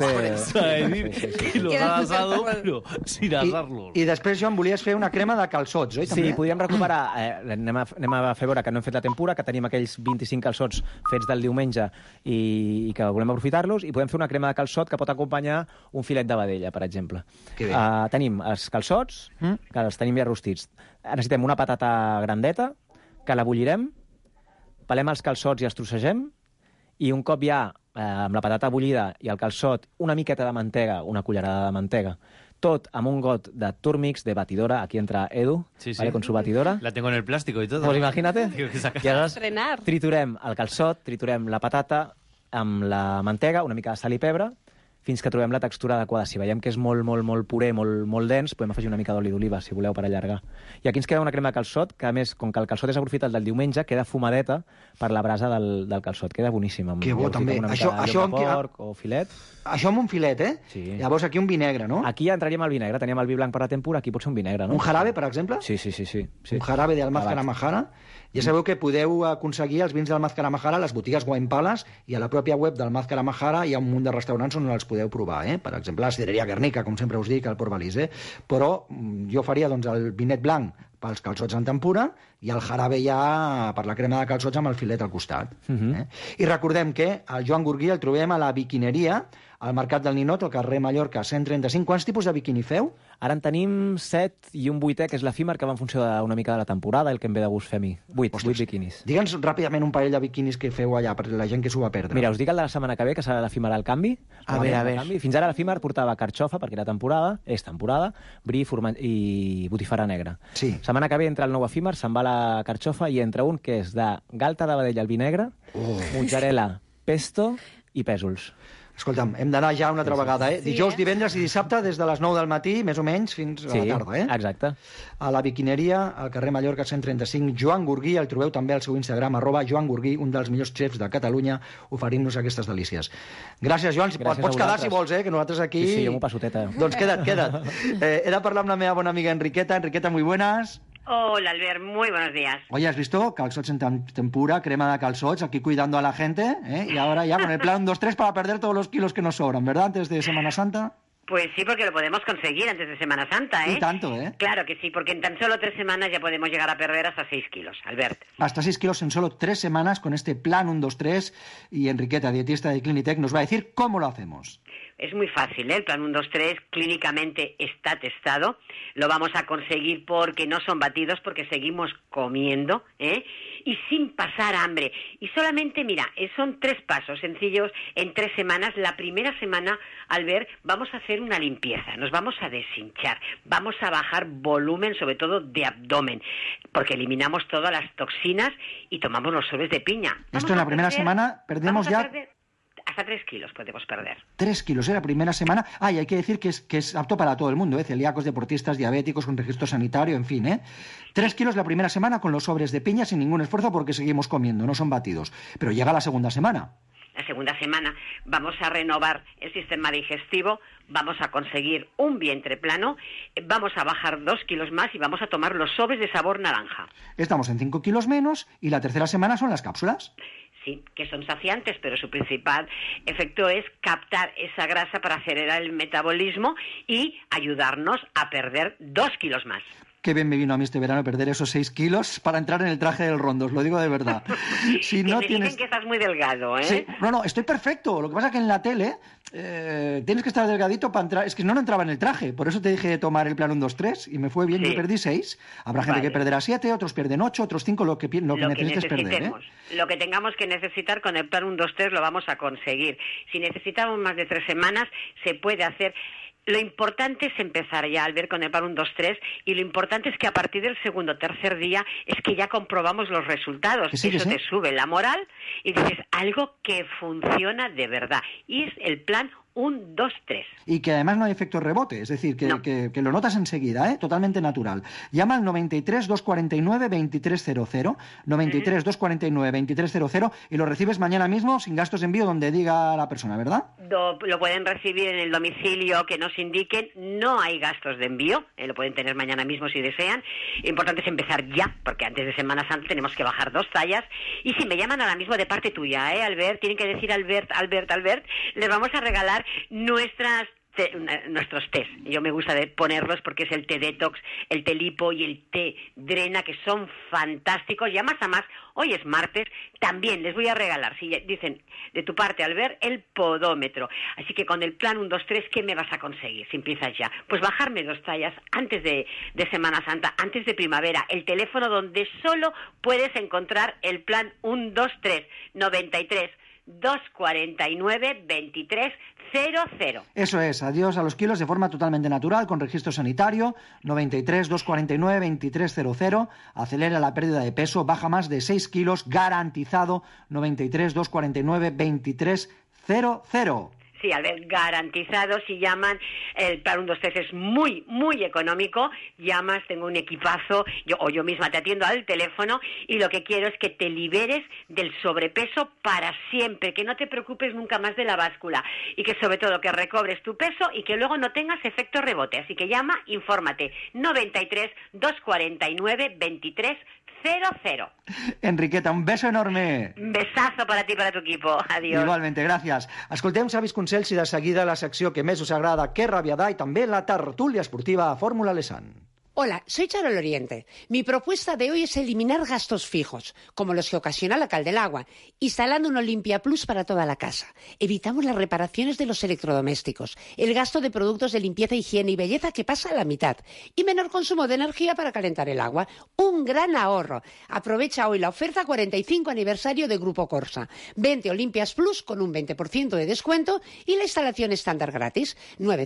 Y los ha asado, pero sin asarlos. I després, Joan, volies fer una crema de calçots, oi? Sí, podríem recuperar... Anem a fer veure que no hem fet la tempura, que tenim aquells 25 calçots fets del diumenge i que volem aprofitar-los, i podem fer una crema de calçot que pot acompanyar un filet de vedella, per exemple. Tenim els calçots, que els tenim ja rostits. Necessitem una patata grandeta, que la bullirem, pelem els calçots i els trossegem, i un cop ja amb la patata bullida i el calçot, una miqueta de mantega, una cullerada de mantega, tot amb un got de Turmix, de batidora. Aquí entra Edu, ¿vale? Con su batidora. La tengo en el plástico y todo. Pues imagínate. Triturem el calçot, triturem la patata amb la mantega, una mica de sal i pebre, fins que trobem la textura adequada. Si veiem que és molt puré, molt dens, podem afegir una mica d'oli d'oliva, si voleu, per allargar. I aquí ens queda una crema de calçot, que a més, com que el calçot és aprofitat del diumenge, queda fumadeta per la brasa del calçot. Queda boníssim. Que bo, també. Això amb porc o filet. Això amb un filet, eh? Sí. Llavors aquí un vi negre, no? Aquí ja entraríem al vi negre. Teníem el vi blanc per la tempura, aquí pot ser un vi negre, no? Un jarabe, per exemple? Sí. Un jarabe d'Almazcara Majara. Ja sabeu que podeu aconseguir els vins d'Almazcara Majara a les botigues Wine Palace i a la pròpia web d'Almazcara Majara hi ha un munt de restaurants on els podeu provar, eh? Per exemple, la Sidreria Guernica, com sempre us dic, al Port Valís, eh? Però jo faria, doncs, el vinet blanc pels calçots en tempura i el jarabe ja per la crema de calçots amb el filet al costat. I recordem que el Joan Gurguí el trobem a la Biquineria, al Mercat del Ninot, al carrer Mallorca 135. Quants tipus de biquini feu? Ara en tenim 7 i un 8è, que és l'efímer, que va en funció una mica de la temporada, el que em ve de gust fer a mi. 8 biquinis. Digue'ns ràpidament un parell de biquinis que feu allà, per la gent que s'ho va perdre. Mira, us dic el de la setmana que ve, que serà l'efímer al canvi. A veure. Fins ara l'efímer portava carxofa, perquè era temporada, és temporada, bri i botifara negra. Sí. Setmana que ve entra el nou efímer, se'n va la carxofa i entra un que és de galta de vedella al vi negre, mozzarella, pesto i pèsols. Escolta'm, hem d'anar ja una altra vegada, eh? Dijous, divendres i dissabte, des de les 9 del matí, més o menys, fins a la tarda, eh? Exacte. A la Biquineria, al carrer Mallorca 135, Joan Gurguí, el trobeu també al seu Instagram, @JoanGurguí, un dels millors xefs de Catalunya, oferint-nos aquestes delícies. Gràcies, Joan. Pots quedar, si vols, que nosaltres aquí... Sí, jo m'ho passo teta. Doncs queda't. He de parlar amb la meva bona amiga Enriqueta. Enriqueta, muy buenas. Hola, Albert, muy buenos días. Oye, ¿has visto? Calzots en tempura, crema de calzots, aquí cuidando a la gente, ¿eh? Y ahora ya con el plan 2-3 para perder todos los kilos que nos sobran, ¿verdad? Antes de Semana Santa. Pues sí, porque lo podemos conseguir antes de Semana Santa, ¿eh? Y tanto, ¿eh? Claro que sí, porque en tan solo 3 semanas ya podemos llegar a perder hasta 6 kilos, Albert. Hasta 6 kilos en solo 3 semanas con este plan 1-2-3. Y Enriqueta, dietista de Clinitec, nos va a decir cómo lo hacemos. Es muy fácil, ¿eh? El plan 1-2-3 clínicamente está testado. Lo vamos a conseguir porque no son batidos, porque seguimos comiendo, ¿eh? Y sin pasar hambre. Y solamente, mira, son 3 pasos sencillos en 3 semanas. La primera semana, Albert, vamos a hacer una limpieza. Nos vamos a deshinchar. Vamos a bajar volumen, sobre todo de abdomen, porque eliminamos todas las toxinas y tomamos los sobres de piña. Esto en la primera semana perdemos ya... hasta 3 kilos podemos perder. 3 kilos, la primera semana. Y hay que decir que es apto para todo el mundo, celíacos, deportistas, diabéticos, con registro sanitario, en fin, 3 kilos la primera semana con los sobres de piña sin ningún esfuerzo porque seguimos comiendo, no son batidos. Pero llega la segunda semana. La segunda semana vamos a renovar el sistema digestivo, vamos a conseguir un vientre plano, vamos a bajar 2 kilos más y vamos a tomar los sobres de sabor naranja. Estamos en 5 kilos menos y la tercera semana son las cápsulas. Sí, que son saciantes, pero su principal efecto es captar esa grasa para acelerar el metabolismo y ayudarnos a perder 2 kilos más. Qué bien me vino a mí este verano perder esos 6 kilos para entrar en el traje del Rondo, os lo digo de verdad. Si no dicen que estás muy delgado, ¿eh? Sí, no, estoy perfecto. Lo que pasa es que en la tele tienes que estar delgadito para entrar. Es que no entraba en el traje, por eso te dije tomar el plan 1, 2, 3 y me fue bien, yo perdí 6. Habrá gente que perderá 7, otros pierden 8, otros 5, lo que necesites perder. Lo que tengamos que necesitar con el plan 1, 2, 3 lo vamos a conseguir. Si necesitamos más de 3 semanas, se puede hacer. Lo importante es empezar ya, Albert, con el plan 1, 2, 3, y lo importante es que a partir del segundo o tercer día es que ya comprobamos los resultados. Eso te sube la moral y dices algo que funciona de verdad. Y es el plan 1, 2, 3. Y que además no hay efecto rebote, es decir, que lo notas enseguida, totalmente natural. Llama al 93 249 2300, 93 249 2300 y lo recibes mañana mismo sin gastos de envío donde diga la persona, ¿verdad? Lo pueden recibir en el domicilio que nos indiquen, no hay gastos de envío, lo pueden tener mañana mismo si desean. Lo importante es empezar ya, porque antes de Semana Santa tenemos que bajar 2 tallas. Y si me llaman ahora mismo de parte tuya, Albert, tienen que decir Albert, les vamos a regalar nuestros test. Yo me gusta ponerlos porque es el té detox, el té lipo y el té drena, que son fantásticos. Y a más, hoy es martes, también les voy a regalar, si dicen de tu parte, Albert, el podómetro. Así que con el plan 1, 2, 3, ¿qué me vas a conseguir si empiezas ya? Pues bajarme 2 tallas antes de Semana Santa, antes de primavera. El teléfono donde solo puedes encontrar el plan 1, 2, 3, 93 249 2300. Eso es, adiós a los kilos de forma totalmente natural, con registro sanitario, 93 249 2300, acelera la pérdida de peso, baja más de 6 kilos, garantizado, 93 249 2300. Sí, al ver, garantizado, si llaman, el plan 1, 2, 3 es muy, muy económico, llamas, tengo un equipazo, yo misma te atiendo al teléfono y lo que quiero es que te liberes del sobrepeso para siempre, que no te preocupes nunca más de la báscula y que sobre todo que recobres tu peso y que luego no tengas efecto rebote. Así que llama, infórmate, 93 249 2300. Enriqueta, un beso enorme. Un besazo para ti i per a tu equipo. Adiós. Igualmente, gràcies. Escoltem savis consells i de seguida la secció que més us agrada, Que ràbia da, i també la tertúlia esportiva a Fórmula Lesan. Hola, soy Charol Oriente. Mi propuesta de hoy es eliminar gastos fijos, como los que ocasiona la cal del agua, instalando un Olympia Plus para toda la casa. Evitamos las reparaciones de los electrodomésticos, el gasto de productos de limpieza, higiene y belleza que pasa a la mitad, y menor consumo de energía para calentar el agua. Un gran ahorro. Aprovecha hoy la oferta 45 aniversario de Grupo Corsa. 20 Olympias Plus con un 20% de descuento y la instalación estándar gratis.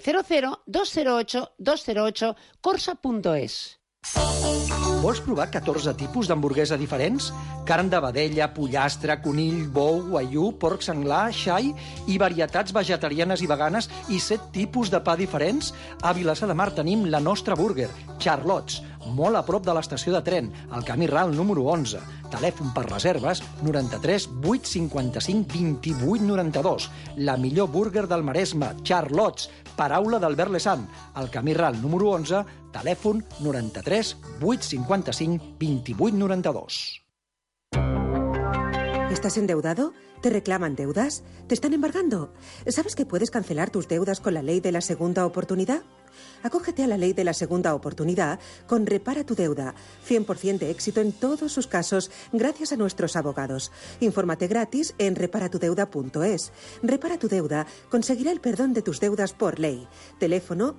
900-208-208 corsa.es. Vols provar 14 tipus d'hamburguesa diferents? Carn de vedella, pollastre, conill, bou, guaiú, porc senglar, xai i varietats vegetarianes i veganes i 7 tipus de pa diferents? A Vilassar de Mar tenim la nostra burger, Charlots, molt a prop de l'estació de tren, al camí ral número 11. Telèfon per reserves 93 855 28 92. La millor burger del Maresme, Charlots, paraula d'Albert Lesan, al camí ral número 11, telèfon 93 855 28 92. ¿Estás endeudado? ¿Te reclaman deudas? ¿Te están embargando? ¿Sabes que puedes cancelar tus deudas con la ley de la segunda oportunidad? Acógete a la ley de la segunda oportunidad con Repara tu Deuda. 100% de éxito en todos sus casos gracias a nuestros abogados. Infórmate gratis en reparatudeuda.es. Repara tu Deuda conseguirá el perdón de tus deudas por ley. Teléfono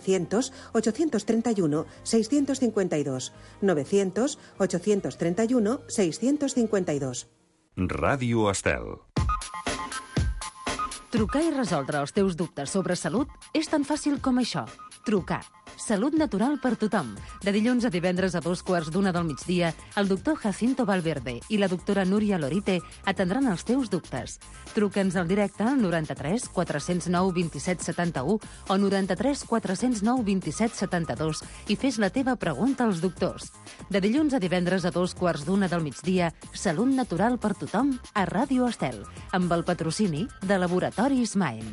900-831-652. 900-831-652. Ràdio Estel. Trucar i resoldre els teus dubtes sobre salut és tan fàcil com això. Trucar. Salut natural per tothom. De dilluns a divendres a 2:15 del migdia, el doctor Jacinto Valverde i la doctora Núria Lorite atendran els teus dubtes. Truca'ns al directe al 93 409 27 71 o 93 409 27 72 i fes la teva pregunta als doctors. De dilluns a divendres a 2:15 del migdia, Salut natural per tothom a Ràdio Estel, amb el patrocini de Laboratoris Maen.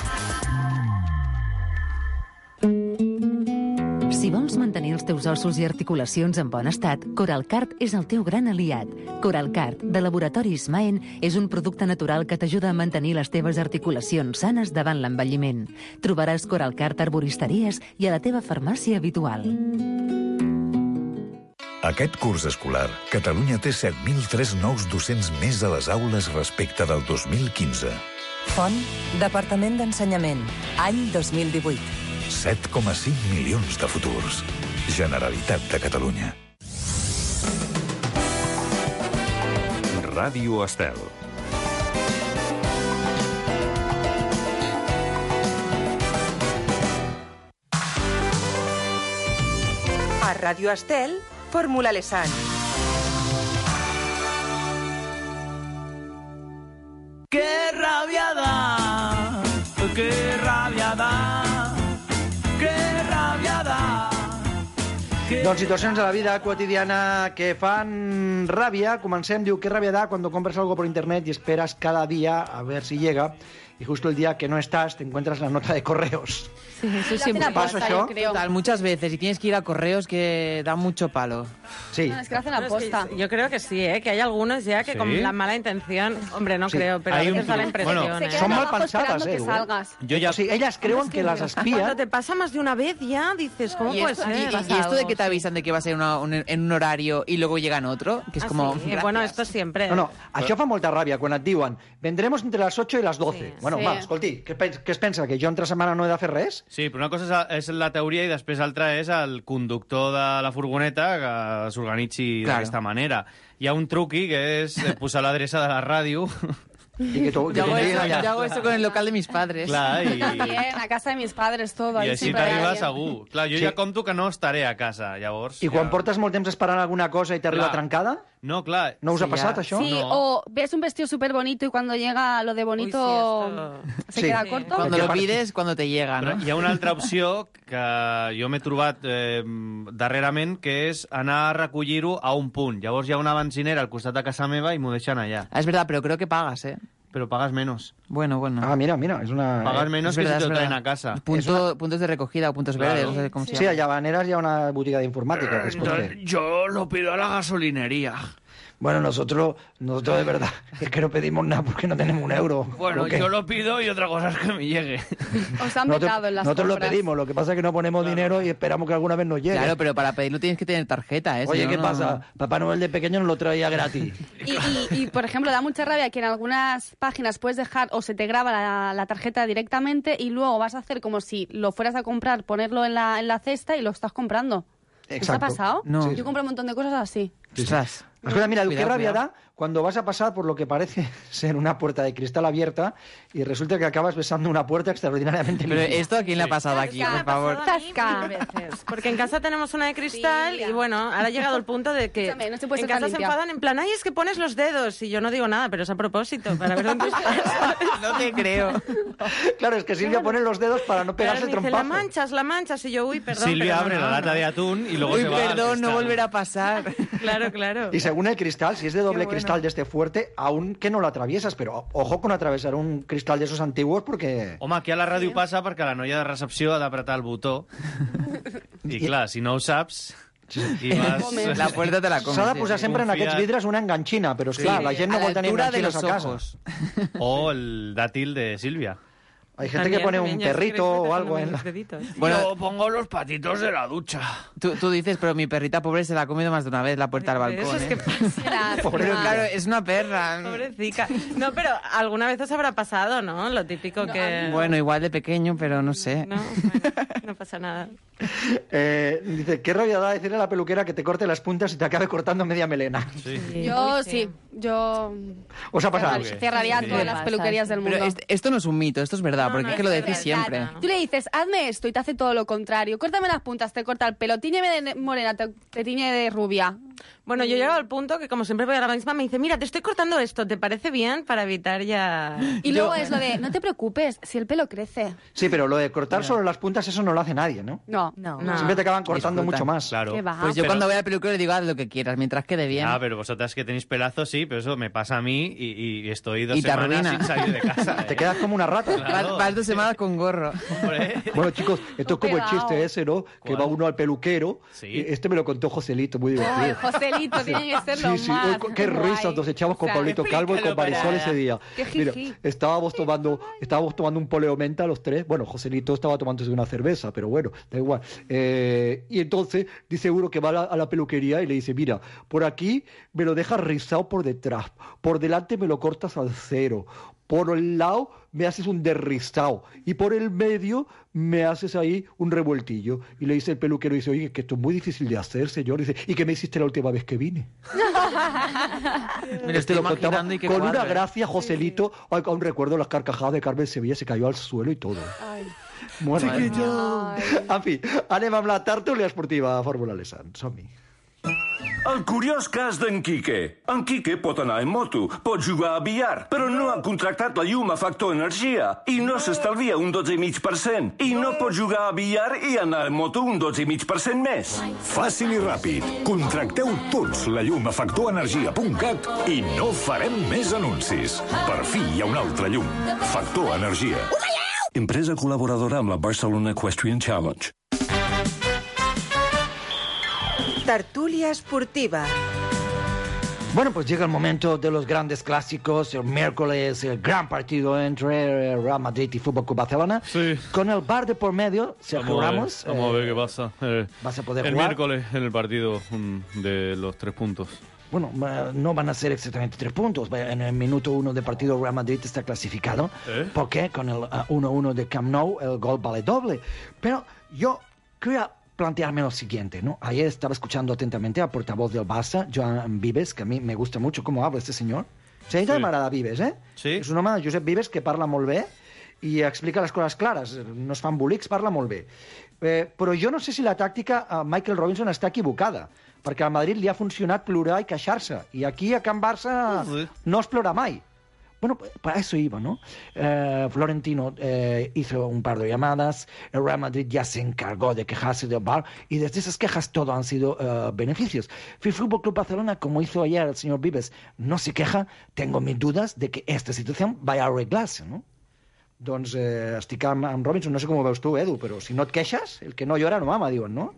Si vols mantenir els teus ossos i articulacions en bon estat, Coralcart és el teu gran aliat. Coralcart, de Laboratoris Maen, és un producte natural que t'ajuda a mantenir les teves articulacions sanes davant l'envelliment. Trobaràs Coralcart a arboristeries i a la teva farmàcia habitual. Aquest curs escolar, Catalunya té 7.003 nous docents més a les aules respecte del 2015. Font, Departament d'Ensenyament, any 2018. 7,5 milions de futurs. Generalitat de Catalunya. Ràdio Estel. A Ràdio Estel, Fórmula Lesan. ¡Qué rabia da! ¡Qué rabia da! Doncs situacions de la vida quotidiana que fan ràbia. Comencem, diu, qué rabia da cuando compras algo por internet y esperas cada día a ver si llega y justo el día que no estás te encuentras la nota de correos. Sí, eso siempre pasa, yo creo. Total, muchas veces, y tienes que ir a correos que dan mucho palo. Sí. No, es que lo hacen a posta. Yo creo que sí, que hay algunos ya que con la mala intención, hombre, no creo, pero hay a veces da la impresión. Bueno, son mal pensadas, que salgas. Yo ya... Sí, ellas creen que las espían. Cuando te pasa más de una vez ya dices, ¿cómo puede ser? Y esto de que te avisan de que va a ser en un horario y luego llega en otro, que es como... Sí. Bueno, esto siempre. No, això fa molta ràbia, quan et diuen vendremos entre las 8 y las 12. Sí, bueno, va, escolti, què es pensa, que jo entre setmana no he de fer res? Sí, però una cosa és la teoria i després l'altra és el conductor de la furgoneta que s'organitzi d'aquesta manera. Hi ha un truqui que és posar l'adreça de la ràdio... Yo hago eso con el local de mis padres. Clar, i... También, a casa de mis padres, todo. I així t'arriba segur. Clar, jo ja compto que no estaré a casa, llavors... I quan portes molt temps esperant alguna cosa i t'arriba trencada? No, clar. ¿No us ha pasado això? Sí, no. o ves un vestido súper bonito y cuando llega lo de bonito se queda corto. Cuando lo pides, cuando te llega, no? Però hi ha una altra opció que jo m'he trobat darrerament, que és anar a recollir-ho a un punt. Llavors hi ha una benzinera al costat de casa meva i m'ho deixen allà. Es verdad, pero creo que pagas, ¿eh? Pero pagas menos. Bueno. Ah, mira, es una... Pagas menos que si te lo traen a casa. Puntos de recogida o puntos verdes, no sé cómo se llama. Sí, a Llavaneras hi ha una botiga d'informàtica. Yo lo pido a la gasolinería. Bueno, nosotros de verdad, es que no pedimos nada porque no tenemos un euro. Bueno, yo lo pido y otra cosa es que me llegue. Os han metido en las nosotros compras. lo pedimos, lo que pasa es que no ponemos dinero y esperamos que alguna vez nos llegue. Claro, pero para pedirlo tienes que tener tarjeta, ¿eh? Oye, Si no, ¿qué no... pasa? Papá Noel de pequeño nos lo traía gratis. Y, por ejemplo, da mucha rabia que en algunas páginas puedes dejar o se te graba la tarjeta directamente y luego vas a hacer como si lo fueras a comprar, ponerlo en la cesta y lo estás comprando. ¿Te ha pasado? No. Yo compro un montón de cosas así. Quizás. Escucha, mira, qué rabia da cuando vas a pasar por lo que parece ser una puerta de cristal abierta y resulta que acabas besando una puerta extraordinariamente Pero limpia. ¿esto a quién le ha pasado aquí, por favor? Tasca. Veces. Porque en casa tenemos una de cristal y bueno, ahora ha llegado el punto de que No se puede en ser tan casa se limpia. enfadan en plan, ay, es que pones los dedos y yo no digo nada, pero es a propósito, para ver dónde estás. No te creo. Claro, es que Silvia pone los dedos para no pegarse el Claro, me dice, trompazo. la manchas, y yo, uy, perdón. Silvia pero abre la lata de atún y luego Uy, se va al perdón, no cristal. volverá a pasar. Claro. Y según el cristal, si es de doble Qué bueno. cristal de este fuerte, aún que no lo atraviesas, pero ojo con atravesar un cristal de esos antiguos porque... Home, aquí a la ràdio passa perquè la noia de recepció ha d'apretar el botó. I clar, si no ho saps... I vas... La puerta te la comes. S'ha de posar sempre en aquests vidres una enganxina, però esclar, la gent no vol tenir enganxines a casa. O el dàtil de Sílvia. Hay gente que pone un perrito o algo en la... Bueno, yo pongo los patitos de la ducha. Tú dices, pero mi perrita pobre se la ha comido más de una vez la puerta del balcón. Eso es que pasa. Pero claro, es una perra. Pobrecita. No, pero alguna vez os habrá pasado, ¿no? Lo típico que... Bueno, igual de pequeño, pero no sé. No, bueno, no pasa nada. Dice, qué rabia da decirle a la peluquera que te corte las puntas y te acabe cortando media melena. Sí. Yo ¿Os ha pasado? Cerraría todas las peluquerías del mundo. Pero esto no es un mito, esto es verdad, porque es que lo decís siempre. Tú le dices, hazme esto y te hace todo lo contrario. Córtame las puntas, te corta el pelo. Tíñeme de morena, te tiñe de rubia. Bueno, yo he llegado al punto que, como siempre voy a la misma, me dice, mira, te estoy cortando esto, ¿te parece bien? Para evitar ya... Y luego es lo de, no te preocupes, si el pelo crece. Sí, pero lo de cortar solo las puntas, eso no lo hace nadie, ¿no? No. Siempre te acaban cortando mucho más. Claro. Pues yo cuando voy al peluquero le digo, haz lo que quieras, mientras quede bien. Ah, pero vosotras que tenéis pelazos, sí, pero eso me pasa a mí y estoy 2 Y te semanas arruina. sin salir de casa. Te quedas como una rata. Claro. Vas 2 semanas con gorro. Bueno, chicos, esto es como el chiste ese, ¿no? Que va uno al peluquero. Sí. Este me lo contó Joselito, muy divertido. Ay, Joselito, tiene que ser lo Sí, más. qué risas nos echamos con Pablito Calvo y con Marisol ese día. Mira, estábamos tomando un Poleomenta los tres. Bueno, Joselito estaba tomándose una cerveza, pero bueno, da igual. Y entonces dice uno que va a la peluquería y le dice, mira, por aquí me lo dejas rizado por detrás, por delante me lo cortas al cero, por el lado me haces un derrizado y por el medio me haces ahí un revueltillo. Y le dice el peluquero, dice, oye, que esto es muy difícil de hacer, señor. Dice, ¿y qué me hiciste la última vez que vine? Me lo estoy lo contaba imaginando y qué con cuadro, una gracia, Joselito. Ay, aún recuerdo las carcajadas de Carmen Sevilla, se cayó al suelo i tot. Bueno, en fi, anem amb la tertúlia esportiva a Fórmula Lesan. Som-hi. El curiós cas d'en Quique. En Quique pot anar en moto, pot jugar a billar, però no ha contractat la llum a Factor Energia i no s'estalvia un 12,5%. I no pot jugar a billar i anar en moto un 12,5% més. Fàcil i ràpid. Contracteu tots la llum a factorenergia.cat i no farem més anuncis. Per fi hi ha una altra llum. Factor Energia. Empresa col·laboradora amb la Barcelona Equestrian Challenge. Tertulia esportiva. Bueno, pues llega el momento de los grandes clásicos. El miércoles, el gran partido entre Real Madrid y Fútbol Club Barcelona. Sí. Con el VAR de por medio, Sergio Ramos. Vamos a ver qué pasa. ¿Vas a poder el jugar? Miércoles en el partido de los 3 puntos. Bueno, no van a ser exactamente 3 puntos. En el minuto 1 de partido Real Madrid está clasificado. Porque con el 1-1 de Camp Nou el gol vale doble. Pero yo quería plantearme lo siguiente, ¿no? Ayer estaba escuchando atentamente al portavoz del Barça, Joan Vives, que a mí me gusta mucho cómo habla este señor. Se dice m'agrada Vives, eh? Sí. És un home, Josep Vives, que parla molt bé i explica les coses clares. No es fa embolics, parla molt bé. Però jo no sé si la tàctica a Michael Robinson està equivocada, perquè al Madrid li ha funcionat plorar i queixar-se. I aquí a Can Barça no es plora mai. Bueno, para eso iba, ¿no? Florentino hizo un par de llamadas, el Real Madrid ya se encargó de quejarse del VAR y desde esas quejas todo han sido beneficios. El Fútbol Club Barcelona, como hizo ayer el señor Vives, no se queja, tengo mis dudas de que esta situación vaya a arreglarse, ¿no? Doncs estic amb Robinson, no sé com ho veus tu, Edu, però si no et queixes, el que no llora no mama, diuen, no?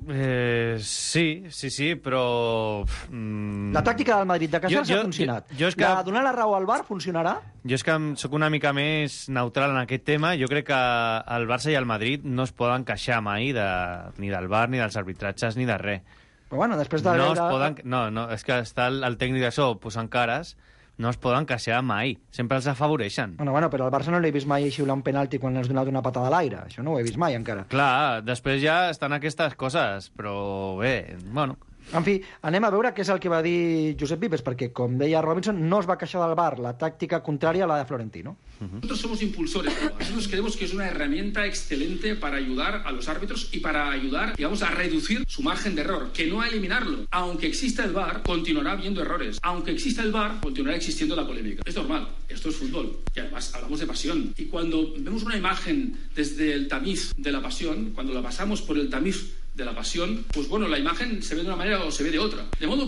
Sí, però... La tàctica del Madrid de queixar-se ha funcionat. La de donar la raó al VAR funcionarà? Jo és que sóc una mica més neutral en aquest tema. Jo crec que el Barça i el Madrid no es poden queixar mai ni del VAR, ni dels arbitratges, ni de res. Però bueno, després de veure... No, és que està el tècnic d'això posant cares... No es poden queixar mai. Sempre els afavoreixen. Bueno, però al Barça no l'he vist mai xiular un penalti quan has donat una patada a l'aire. Això no ho he vist mai, encara. Clar, després ja estan aquestes coses, però bé, bueno... En fi, anem a veure què és el que va dir Josep Vives, perquè, com deia Robinson, no es va queixar del VAR, la tàctica contrària a la de Florentino. Nosotros somos impulsores del VAR. Nosotros creemos que es una herramienta excelente para ayudar a los árbitros y para ayudar, digamos, a reducir su margen de error, que no a eliminarlo. Aunque exista el VAR, continuará habiendo errores. Aunque exista el VAR, continuará existiendo la polémica. Es normal, esto es fútbol. Y además hablamos de pasión. Y cuando vemos una imagen desde el tamiz de la pasión, cuando la pasamos por el tamiz de la pasión, pues bueno, la imagen se ve de una manera o se ve de otra. De modo que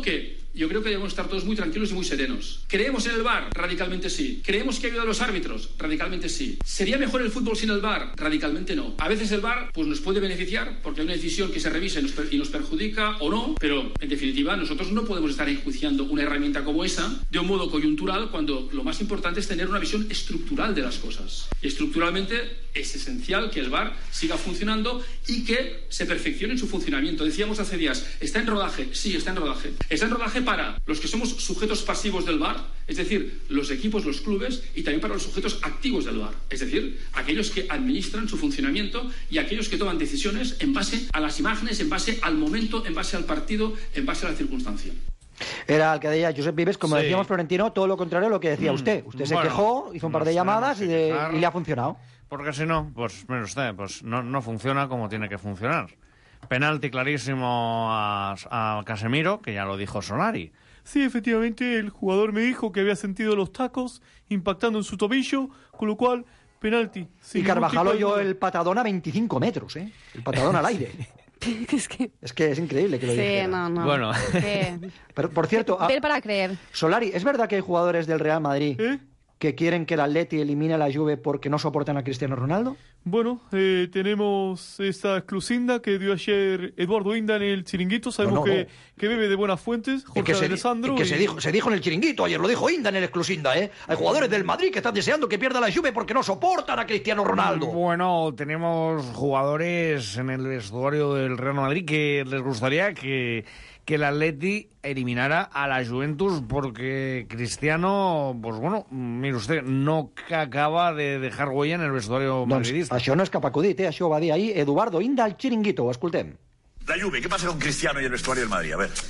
yo creo que debemos estar todos muy tranquilos y muy serenos. ¿Creemos en el VAR? Radicalmente sí. ¿Creemos que ayuda a los árbitros? Radicalmente sí. ¿Sería mejor el fútbol sin el VAR? Radicalmente no. A veces el VAR pues, nos puede beneficiar porque hay una decisión que se revisa y nos perjudica o no, pero en definitiva nosotros no podemos estar enjuiciando una herramienta como esa de un modo coyuntural cuando lo más importante es tener una visión estructural de las cosas. Y estructuralmente es esencial que el VAR siga funcionando y que se perfeccione en su funcionamiento. Decíamos hace días, ¿está en rodaje? Sí, está en rodaje. Está en rodaje para los que somos sujetos pasivos del VAR, es decir, los equipos, los clubes, y también para los sujetos activos del VAR, es decir, aquellos que administran su funcionamiento y aquellos que toman decisiones en base a las imágenes, en base al momento, en base al partido, en base a la circunstancia. Era el que decía Josep Vives, como Sí. decíamos Florentino, todo lo contrario a lo que decía usted. Usted se quejó, hizo un par de llamadas y le ha funcionado. Porque si no, pues mire usted, pues no funciona como tiene que funcionar. Penalti clarísimo a Casemiro, que ya lo dijo Solari. Sí, efectivamente, el jugador me dijo que había sentido los tacos impactando en su tobillo, con lo cual, penalti. Y Carvajal oyó el patadón a 25 metros, ¿eh? El patadón al aire. Es que es increíble que lo dijera. no. Bueno. Pero, por cierto, Ver para creer. Solari, ¿es verdad que hay jugadores del Real Madrid que quieren que el Atleti elimine a la Juve porque no soportan a Cristiano Ronaldo? Bueno, tenemos esta exclusiva que dio ayer Eduardo Inda en el Chiringuito. Sabemos que bebe de buenas fuentes. Jorge Alessandro. Se dijo en el Chiringuito, ayer lo dijo Inda en el exclusiva, ¿eh? Hay jugadores del Madrid que están deseando que pierda la Juve porque no soportan a Cristiano Ronaldo. Bueno, tenemos jugadores en el vestuario del Real Madrid que les gustaría que el Atleti eliminara a la Juventus porque Cristiano, pues bueno, mire usted, no acaba de dejar huella en el vestuario madridista. Això no és cap acudit, això ho va dir ahir Eduardo Inda al Chiringuito, ho escoltem. La Juve, ¿qué pasa con Cristiano y el vestuario del Madrid? A ver.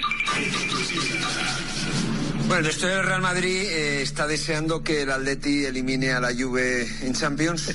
Bueno, el vestuario del Real Madrid está deseando que el Atleti elimine a la Juve en Champions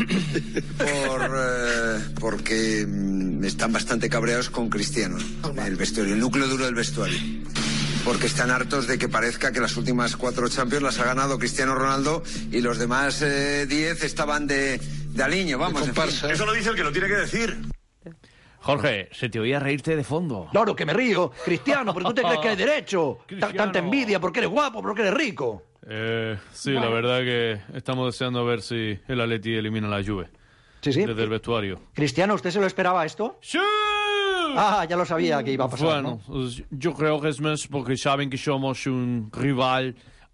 porque están bastante cabreados con Cristiano, el vestuario, el núcleo duro del vestuario. Porque están hartos de que parezca que las últimas 4 Champions las ha ganado Cristiano Ronaldo y los demás 10 estaban de aliño, vamos. En fin. Eso lo dice el que lo tiene que decir. Jorge, se te oía reírte de fondo. Claro que me río. Cristiano, ¿por qué tú te crees que hay derecho? Tanta envidia, porque eres guapo, porque eres rico. Sí, la verdad que estamos deseando ver si el Atleti elimina a la Juve. Sí. Desde el vestuario. Cristiano, ¿usted se lo esperaba esto? ¡Sí! Ah, ya lo sabía que iba a pasar, Bueno, ¿no? yo creo que es más porque saben que somos un rival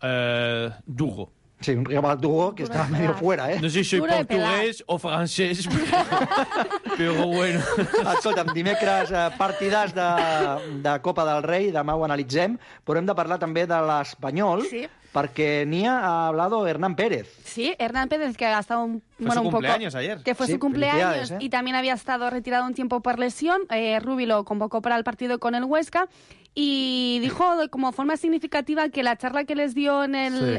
duro. Sí, un rival duro que está medio fuera, ¿eh? No sé si soy portugués o francés, però bueno. Escolta'm, dimecres partidars de Copa del Rei, demà ho analitzem, però hem de parlar també de l'Espanyol, perquè n'hi ha hablado Hernán Pérez. Sí, Hernán Pérez, que ha estado un su cumpleaños poco, ayer. Que fue su cumpleaños y también había estado retirado un tiempo por lesión. Rubi lo convocó para el partido con el Huesca y dijo como forma significativa que la charla que les dio en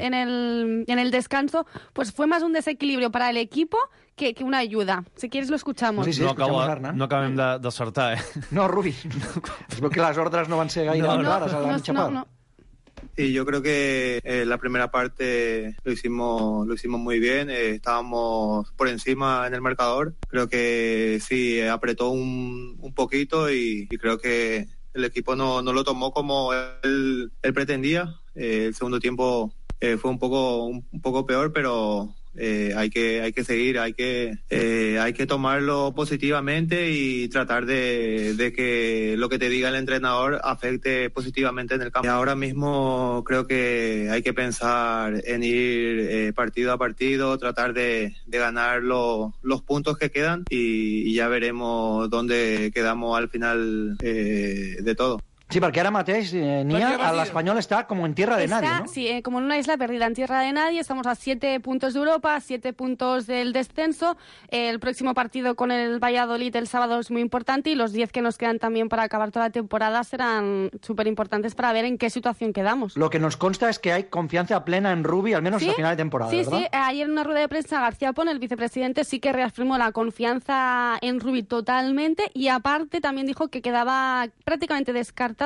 el descanso pues fue más un desequilibrio para el equipo que una ayuda. Si quieres lo escuchamos. Sí, no acabem d'acertar, No, Rubi. Es veu que les ordres no van ser gaire clares a la Chapar. Y yo creo que la primera parte lo hicimos muy bien, estábamos por encima en el marcador. Creo que sí, apretó un poquito y creo que el equipo no lo tomó como él pretendía. El segundo tiempo fue un poco peor, pero hay que seguir, hay que tomarlo positivamente y tratar de que lo que te diga el entrenador afecte positivamente en el campo. Y ahora mismo creo que hay que pensar en ir partido a partido, tratar de ganar los puntos que quedan y ya veremos dónde quedamos al final de todo. Sí, perquè ara mateix, Nia, l'Espanyol està com en tierra de nadie, ¿no? Sí, como en una isla perdida en tierra de nadie. Estamos a 7 puntos de Europa, 7 puntos del descenso. El próximo partido con el Valladolid el sábado es muy importante y los 10 que nos quedan también para acabar toda la temporada serán súper importantes para ver en qué situación quedamos. Lo que nos consta es que hay confianza plena en Rubi, al menos hasta final de temporada, ¿verdad? Sí, ayer en una rueda de prensa García Pon, el vicepresidente, sí que reafirmó la confianza en Rubi totalmente y aparte también dijo que quedaba prácticamente descartado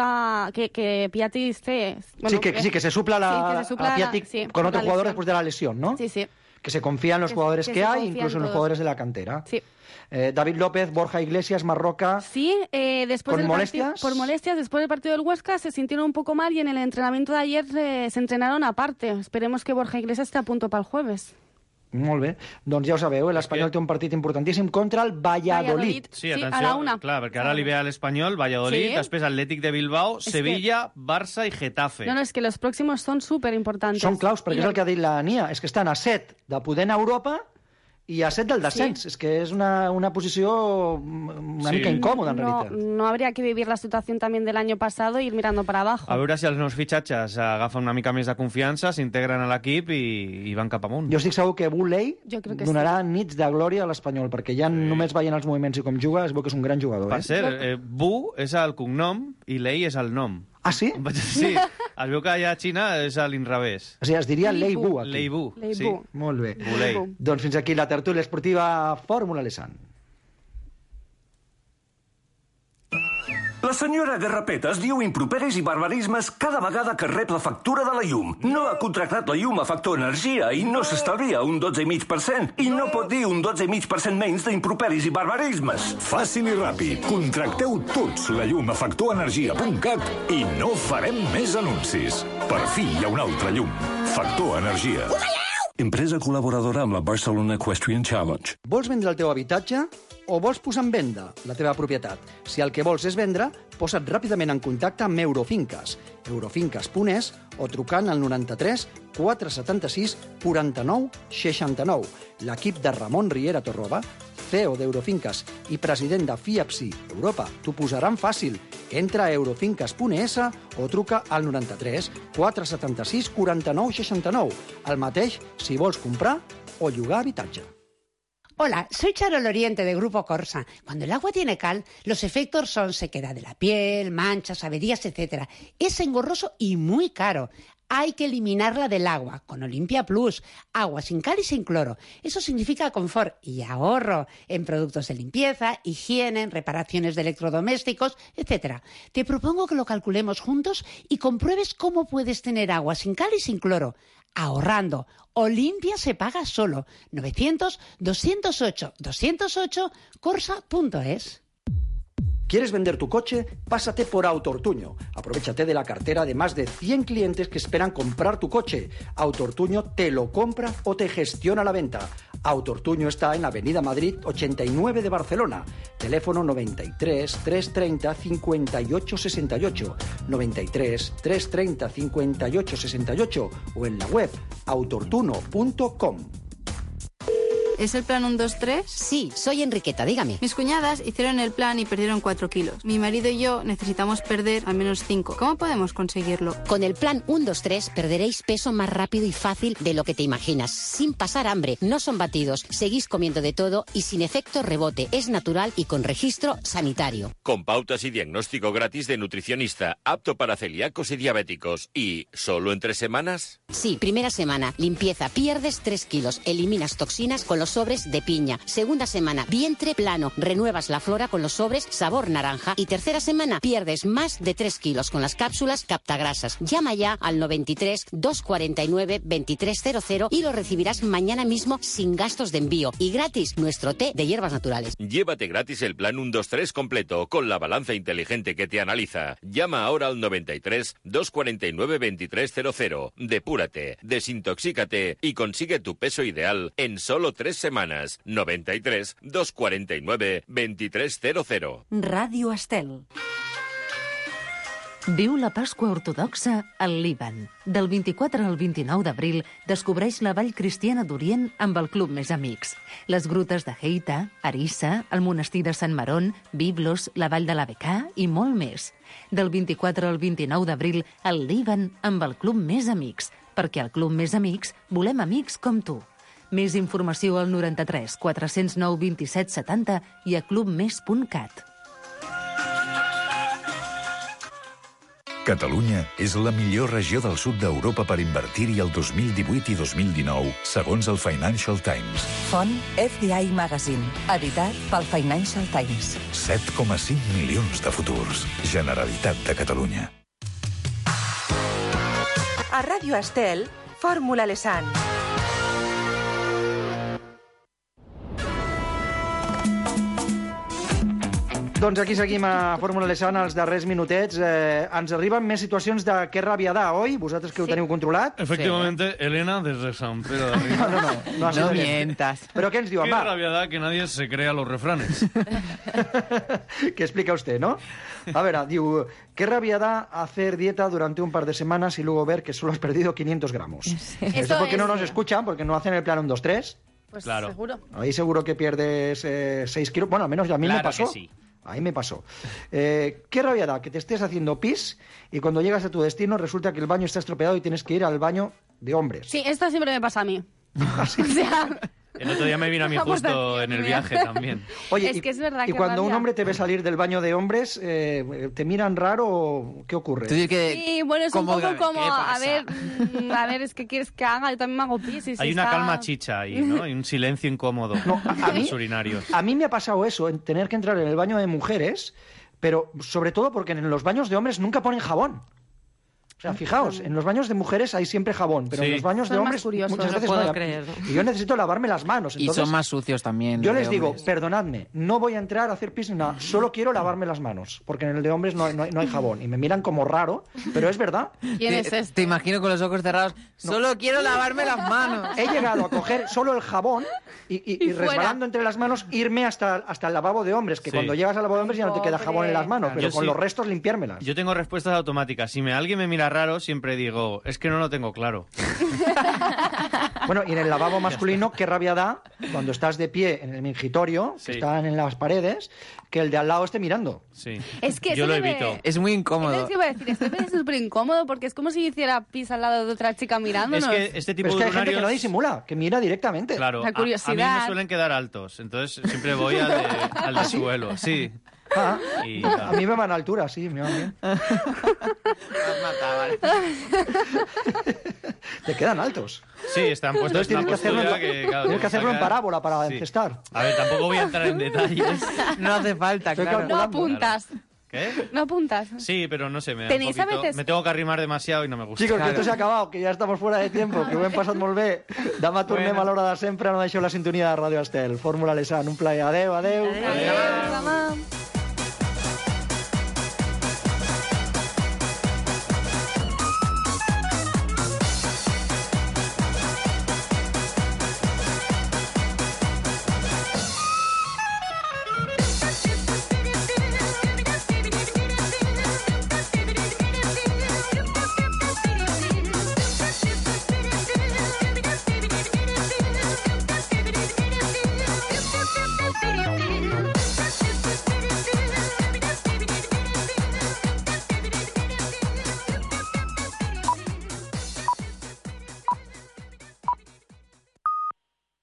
que Piatti que se supla a Piatti con otro jugador después de la lesión, ¿no? Sí. que se confía en los jugadores que hay, incluso en los jugadores de la cantera. Sí. David López, Borja Iglesias, Marroca. Sí, después ¿Con del molestias? Por molestias, después del partido del Huesca se sintieron un poco mal y en el entrenamiento de ayer se entrenaron aparte. Esperemos que Borja Iglesias esté a punto para el jueves. Molt bé. Doncs ja ho sabeu, l'Espanyol té un partit importantíssim contra el Valladolid. Sí, atenció, a la 1. Clar, perquè ara li ve a l'Espanyol, Valladolid, després Atlètic de Bilbao, Sevilla, Barça i Getafe. No, es que los próximos son súper importantes. Són claus, perquè és el que ha dit la Nia, és que estan a 7 de poder anar a Europa i a 7 del descens. És que és una posició una mica incòmoda, en realitat. No habría que vivir la situación también del año pasado e ir mirando para abajo. A veure si els nous fitxatges agafen una mica més de confiança, s'integren a l'equip i van cap amunt. Jo estic segur que Buley donarà nits de glòria a l'Espanyol, perquè ja només veient els moviments i com juga, es veu que és un gran jugador. Per cert, Bu és el cognom i Lei és el nom. Ah, sí? Sí, es veu que allà a Xina és a l'inrevés. O sigui, es diria Lei Bu, aquí. Lei Bu, sí. Molt bé. Bulei. Doncs fins aquí la tertúlia esportiva Fórmula Lesan. La senyora Garrapetes diu improperis i barbarismes cada vegada que rep la factura de la llum. No ha contractat la llum a Factor Energia i no s'estalvia un 12,5%. I no pot dir un 12,5% menys d'improperis i barbarismes. Fàcil i ràpid. Contracteu tots la llum a factorenergia.cat i no farem més anuncis. Per fi hi ha una altra llum. Factor Energia. Empresa col·laboradora amb la Barcelona Equestrian Challenge. Vols vendre el teu habitatge o vols posar en venda la teva propietat? Si el que vols és vendre, posa't ràpidament en contacte amb Eurofinques, eurofinques.es o trucant al 93 476 49 69. L'equip de Ramon Riera Torroba, CEO d'Eurofinques i president de FIAPSI Europa, t'ho posaran fàcil. Entra a eurofinques.es o truca al 93 476 49 69. El mateix si vols comprar o llogar habitatge. Hola, soy Charo Loriente de Grupo Corsa. Cuando el agua tiene cal, los efectos son sequedad de la piel, manchas, averías, etc. Es engorroso y muy caro. Hay que eliminarla del agua con Olimpia Plus, agua sin cal y sin cloro. Eso significa confort y ahorro en productos de limpieza, higiene, en reparaciones de electrodomésticos, etc. Te propongo que lo calculemos juntos y compruebes cómo puedes tener agua sin cal y sin cloro. Ahorrando. Olimpia se paga solo. 900-208-208, corsa.es. ¿Quieres vender tu coche? Pásate por Autoortuño. Aprovéchate de la cartera de más de 100 clientes que esperan comprar tu coche. Autoortuño te lo compra o te gestiona la venta. Autoortuño está en Avenida Madrid 89 de Barcelona. Teléfono 93 330 58 68, 93 330 58 68 o en la web autoortuno.com. ¿Es el plan 123? Sí, soy Enriqueta, dígame. Mis cuñadas hicieron el plan y perdieron 4 kilos. Mi marido y yo necesitamos perder al menos 5. ¿Cómo podemos conseguirlo? Con el plan 123 perderéis peso más rápido y fácil de lo que te imaginas, sin pasar hambre. No son batidos, seguís comiendo de todo y sin efecto rebote. Es natural y con registro sanitario. Con pautas y diagnóstico gratis de nutricionista, apto para celíacos y diabéticos. ¿Y solo en 3 semanas? Sí, primera semana, limpieza, pierdes 3 kilos, eliminas toxinas con los sobres de piña. Segunda semana, vientre plano, renuevas la flora con los sobres sabor naranja. Y tercera semana, pierdes más de 3 kilos con las cápsulas captagrasas. Llama ya al 93 249 2300 y lo recibirás mañana mismo sin gastos de envío. Y gratis nuestro té de hierbas naturales. Llévate gratis el plan 123 completo con la balanza inteligente que te analiza. Llama ahora al 93 249 2300. Depúrate, desintoxícate y consigue tu peso ideal en solo 3 semanas. 93 249 2300. Ràdio Estel. Viu la Pasqua Ortodoxa al Líban. Del 24 al 29 d'abril descobreix la Vall Cristiana d'Orient amb el Club Més Amics. Les grutes de Heita, Arissa, el monestir de Sant Marón, Biblos, la Vall de la Becà i molt més. Del 24 al 29 d'abril al Líban amb el Club Més Amics, perquè al Club Més Amics volem amics com tu. Més informació al 93 409 27 70 i a clubmes.cat. Catalunya és la millor regió del sud d'Europa per invertir-hi el 2018 i 2019, segons el Financial Times. Font FDI Magazine, editat pel Financial Times. 7,5 milions de futurs. Generalitat de Catalunya. A Ràdio Estel, Fórmula Lesan. Doncs aquí seguim a Fórmula Lesana els darrers minutets. Ens arriben més situacions de què rabiadà, oi? Vosaltres que ho teniu controlat? Efectivamente, Elena desde San Pedro de Arriba. No mientas. Però què ens diuen? Qué rabiadà que nadie se crea los refranes. Que explica usted, ¿no? A ver, diu, qué rabiadà hacer dieta durante un par de semanas y luego ver que solo has perdido 500 gramos. Sí. Eso porque no nos escuchan, porque no hacen el plan 1, 2, 3. Pues claro. Seguro. Ahí seguro que pierdes 6 kilos. Bueno, al menos a mí me pasó. Que sí. Ahí me pasó. Qué rabia da que te estés haciendo pis y cuando llegas a tu destino resulta que el baño está estropeado y tienes que ir al baño de hombres. Sí, esto siempre me pasa a mí. O sea... El otro día me vino a mí justo en el viaje también. Oye, es que es verdad y cuando un hombre te ve salir del baño de hombres, ¿te miran raro o qué ocurre? Sí, bueno, es un poco como, a ver, es que quieres que haga, yo también me hago pis. Hay una calma chicha ahí, ¿no? Hay un silencio incómodo en los urinarios. A mí me ha pasado eso, en tener que entrar en el baño de mujeres, pero sobre todo porque en los baños de hombres nunca ponen jabón. O sea, fijaos, en los baños de mujeres hay siempre jabón, pero en los baños de hombres muchas veces no hay. Y yo necesito lavarme las manos. Entonces, y son más sucios también. Yo les digo, perdonadme, no voy a entrar a hacer pis ni nada, solo quiero lavarme las manos, porque en el de hombres no hay jabón. Y me miran como raro, pero es verdad. ¿Quién es este? Te imagino con los ojos cerrados, solo quiero lavarme las manos. He llegado a coger solo el jabón y resbalando entre las manos, irme hasta el lavabo de hombres, que cuando llegas al lavabo de hombres ya no te queda jabón en las manos, pero con los restos limpiármelas. Yo tengo respuestas automáticas. Si alguien me mira raro, siempre digo, es que no lo tengo claro. Bueno, y en el lavabo masculino, qué rabia da cuando estás de pie en el mingitorio, que están en las paredes, que el de al lado esté mirando. Sí. Es que yo lo evito. Es muy incómodo. Es que iba a decir, esto es súper incómodo porque es como si hiciera pis al lado de otra chica mirándonos. Es que este tipo de urinarios... hay gente que no disimula, que mira directamente. Claro, la curiosidad. A mí me suelen quedar altos, entonces siempre voy al de suelo. Sí. A mí me van a altura, sí, me van bien. Te quedan altos. Sí, están puestos en una postura tienes que hacerlo en parábola para encestar. A ver, tampoco voy a entrar en detalles. No hace falta, claro. No apuntas. ¿Qué? ¿No apuntas? Sí, pero no sé, me tengo que arrimar demasiado y no me gusta. Chicos, que esto se ha acabado, que ja estamos fuera de tiempo, que ho hem passat molt bé. Demà tornem a l'hora de sempre, no deixeu la sintonia de Ràdio Estel. Fórmula Lesan, un plaer. Adeu. Adeu.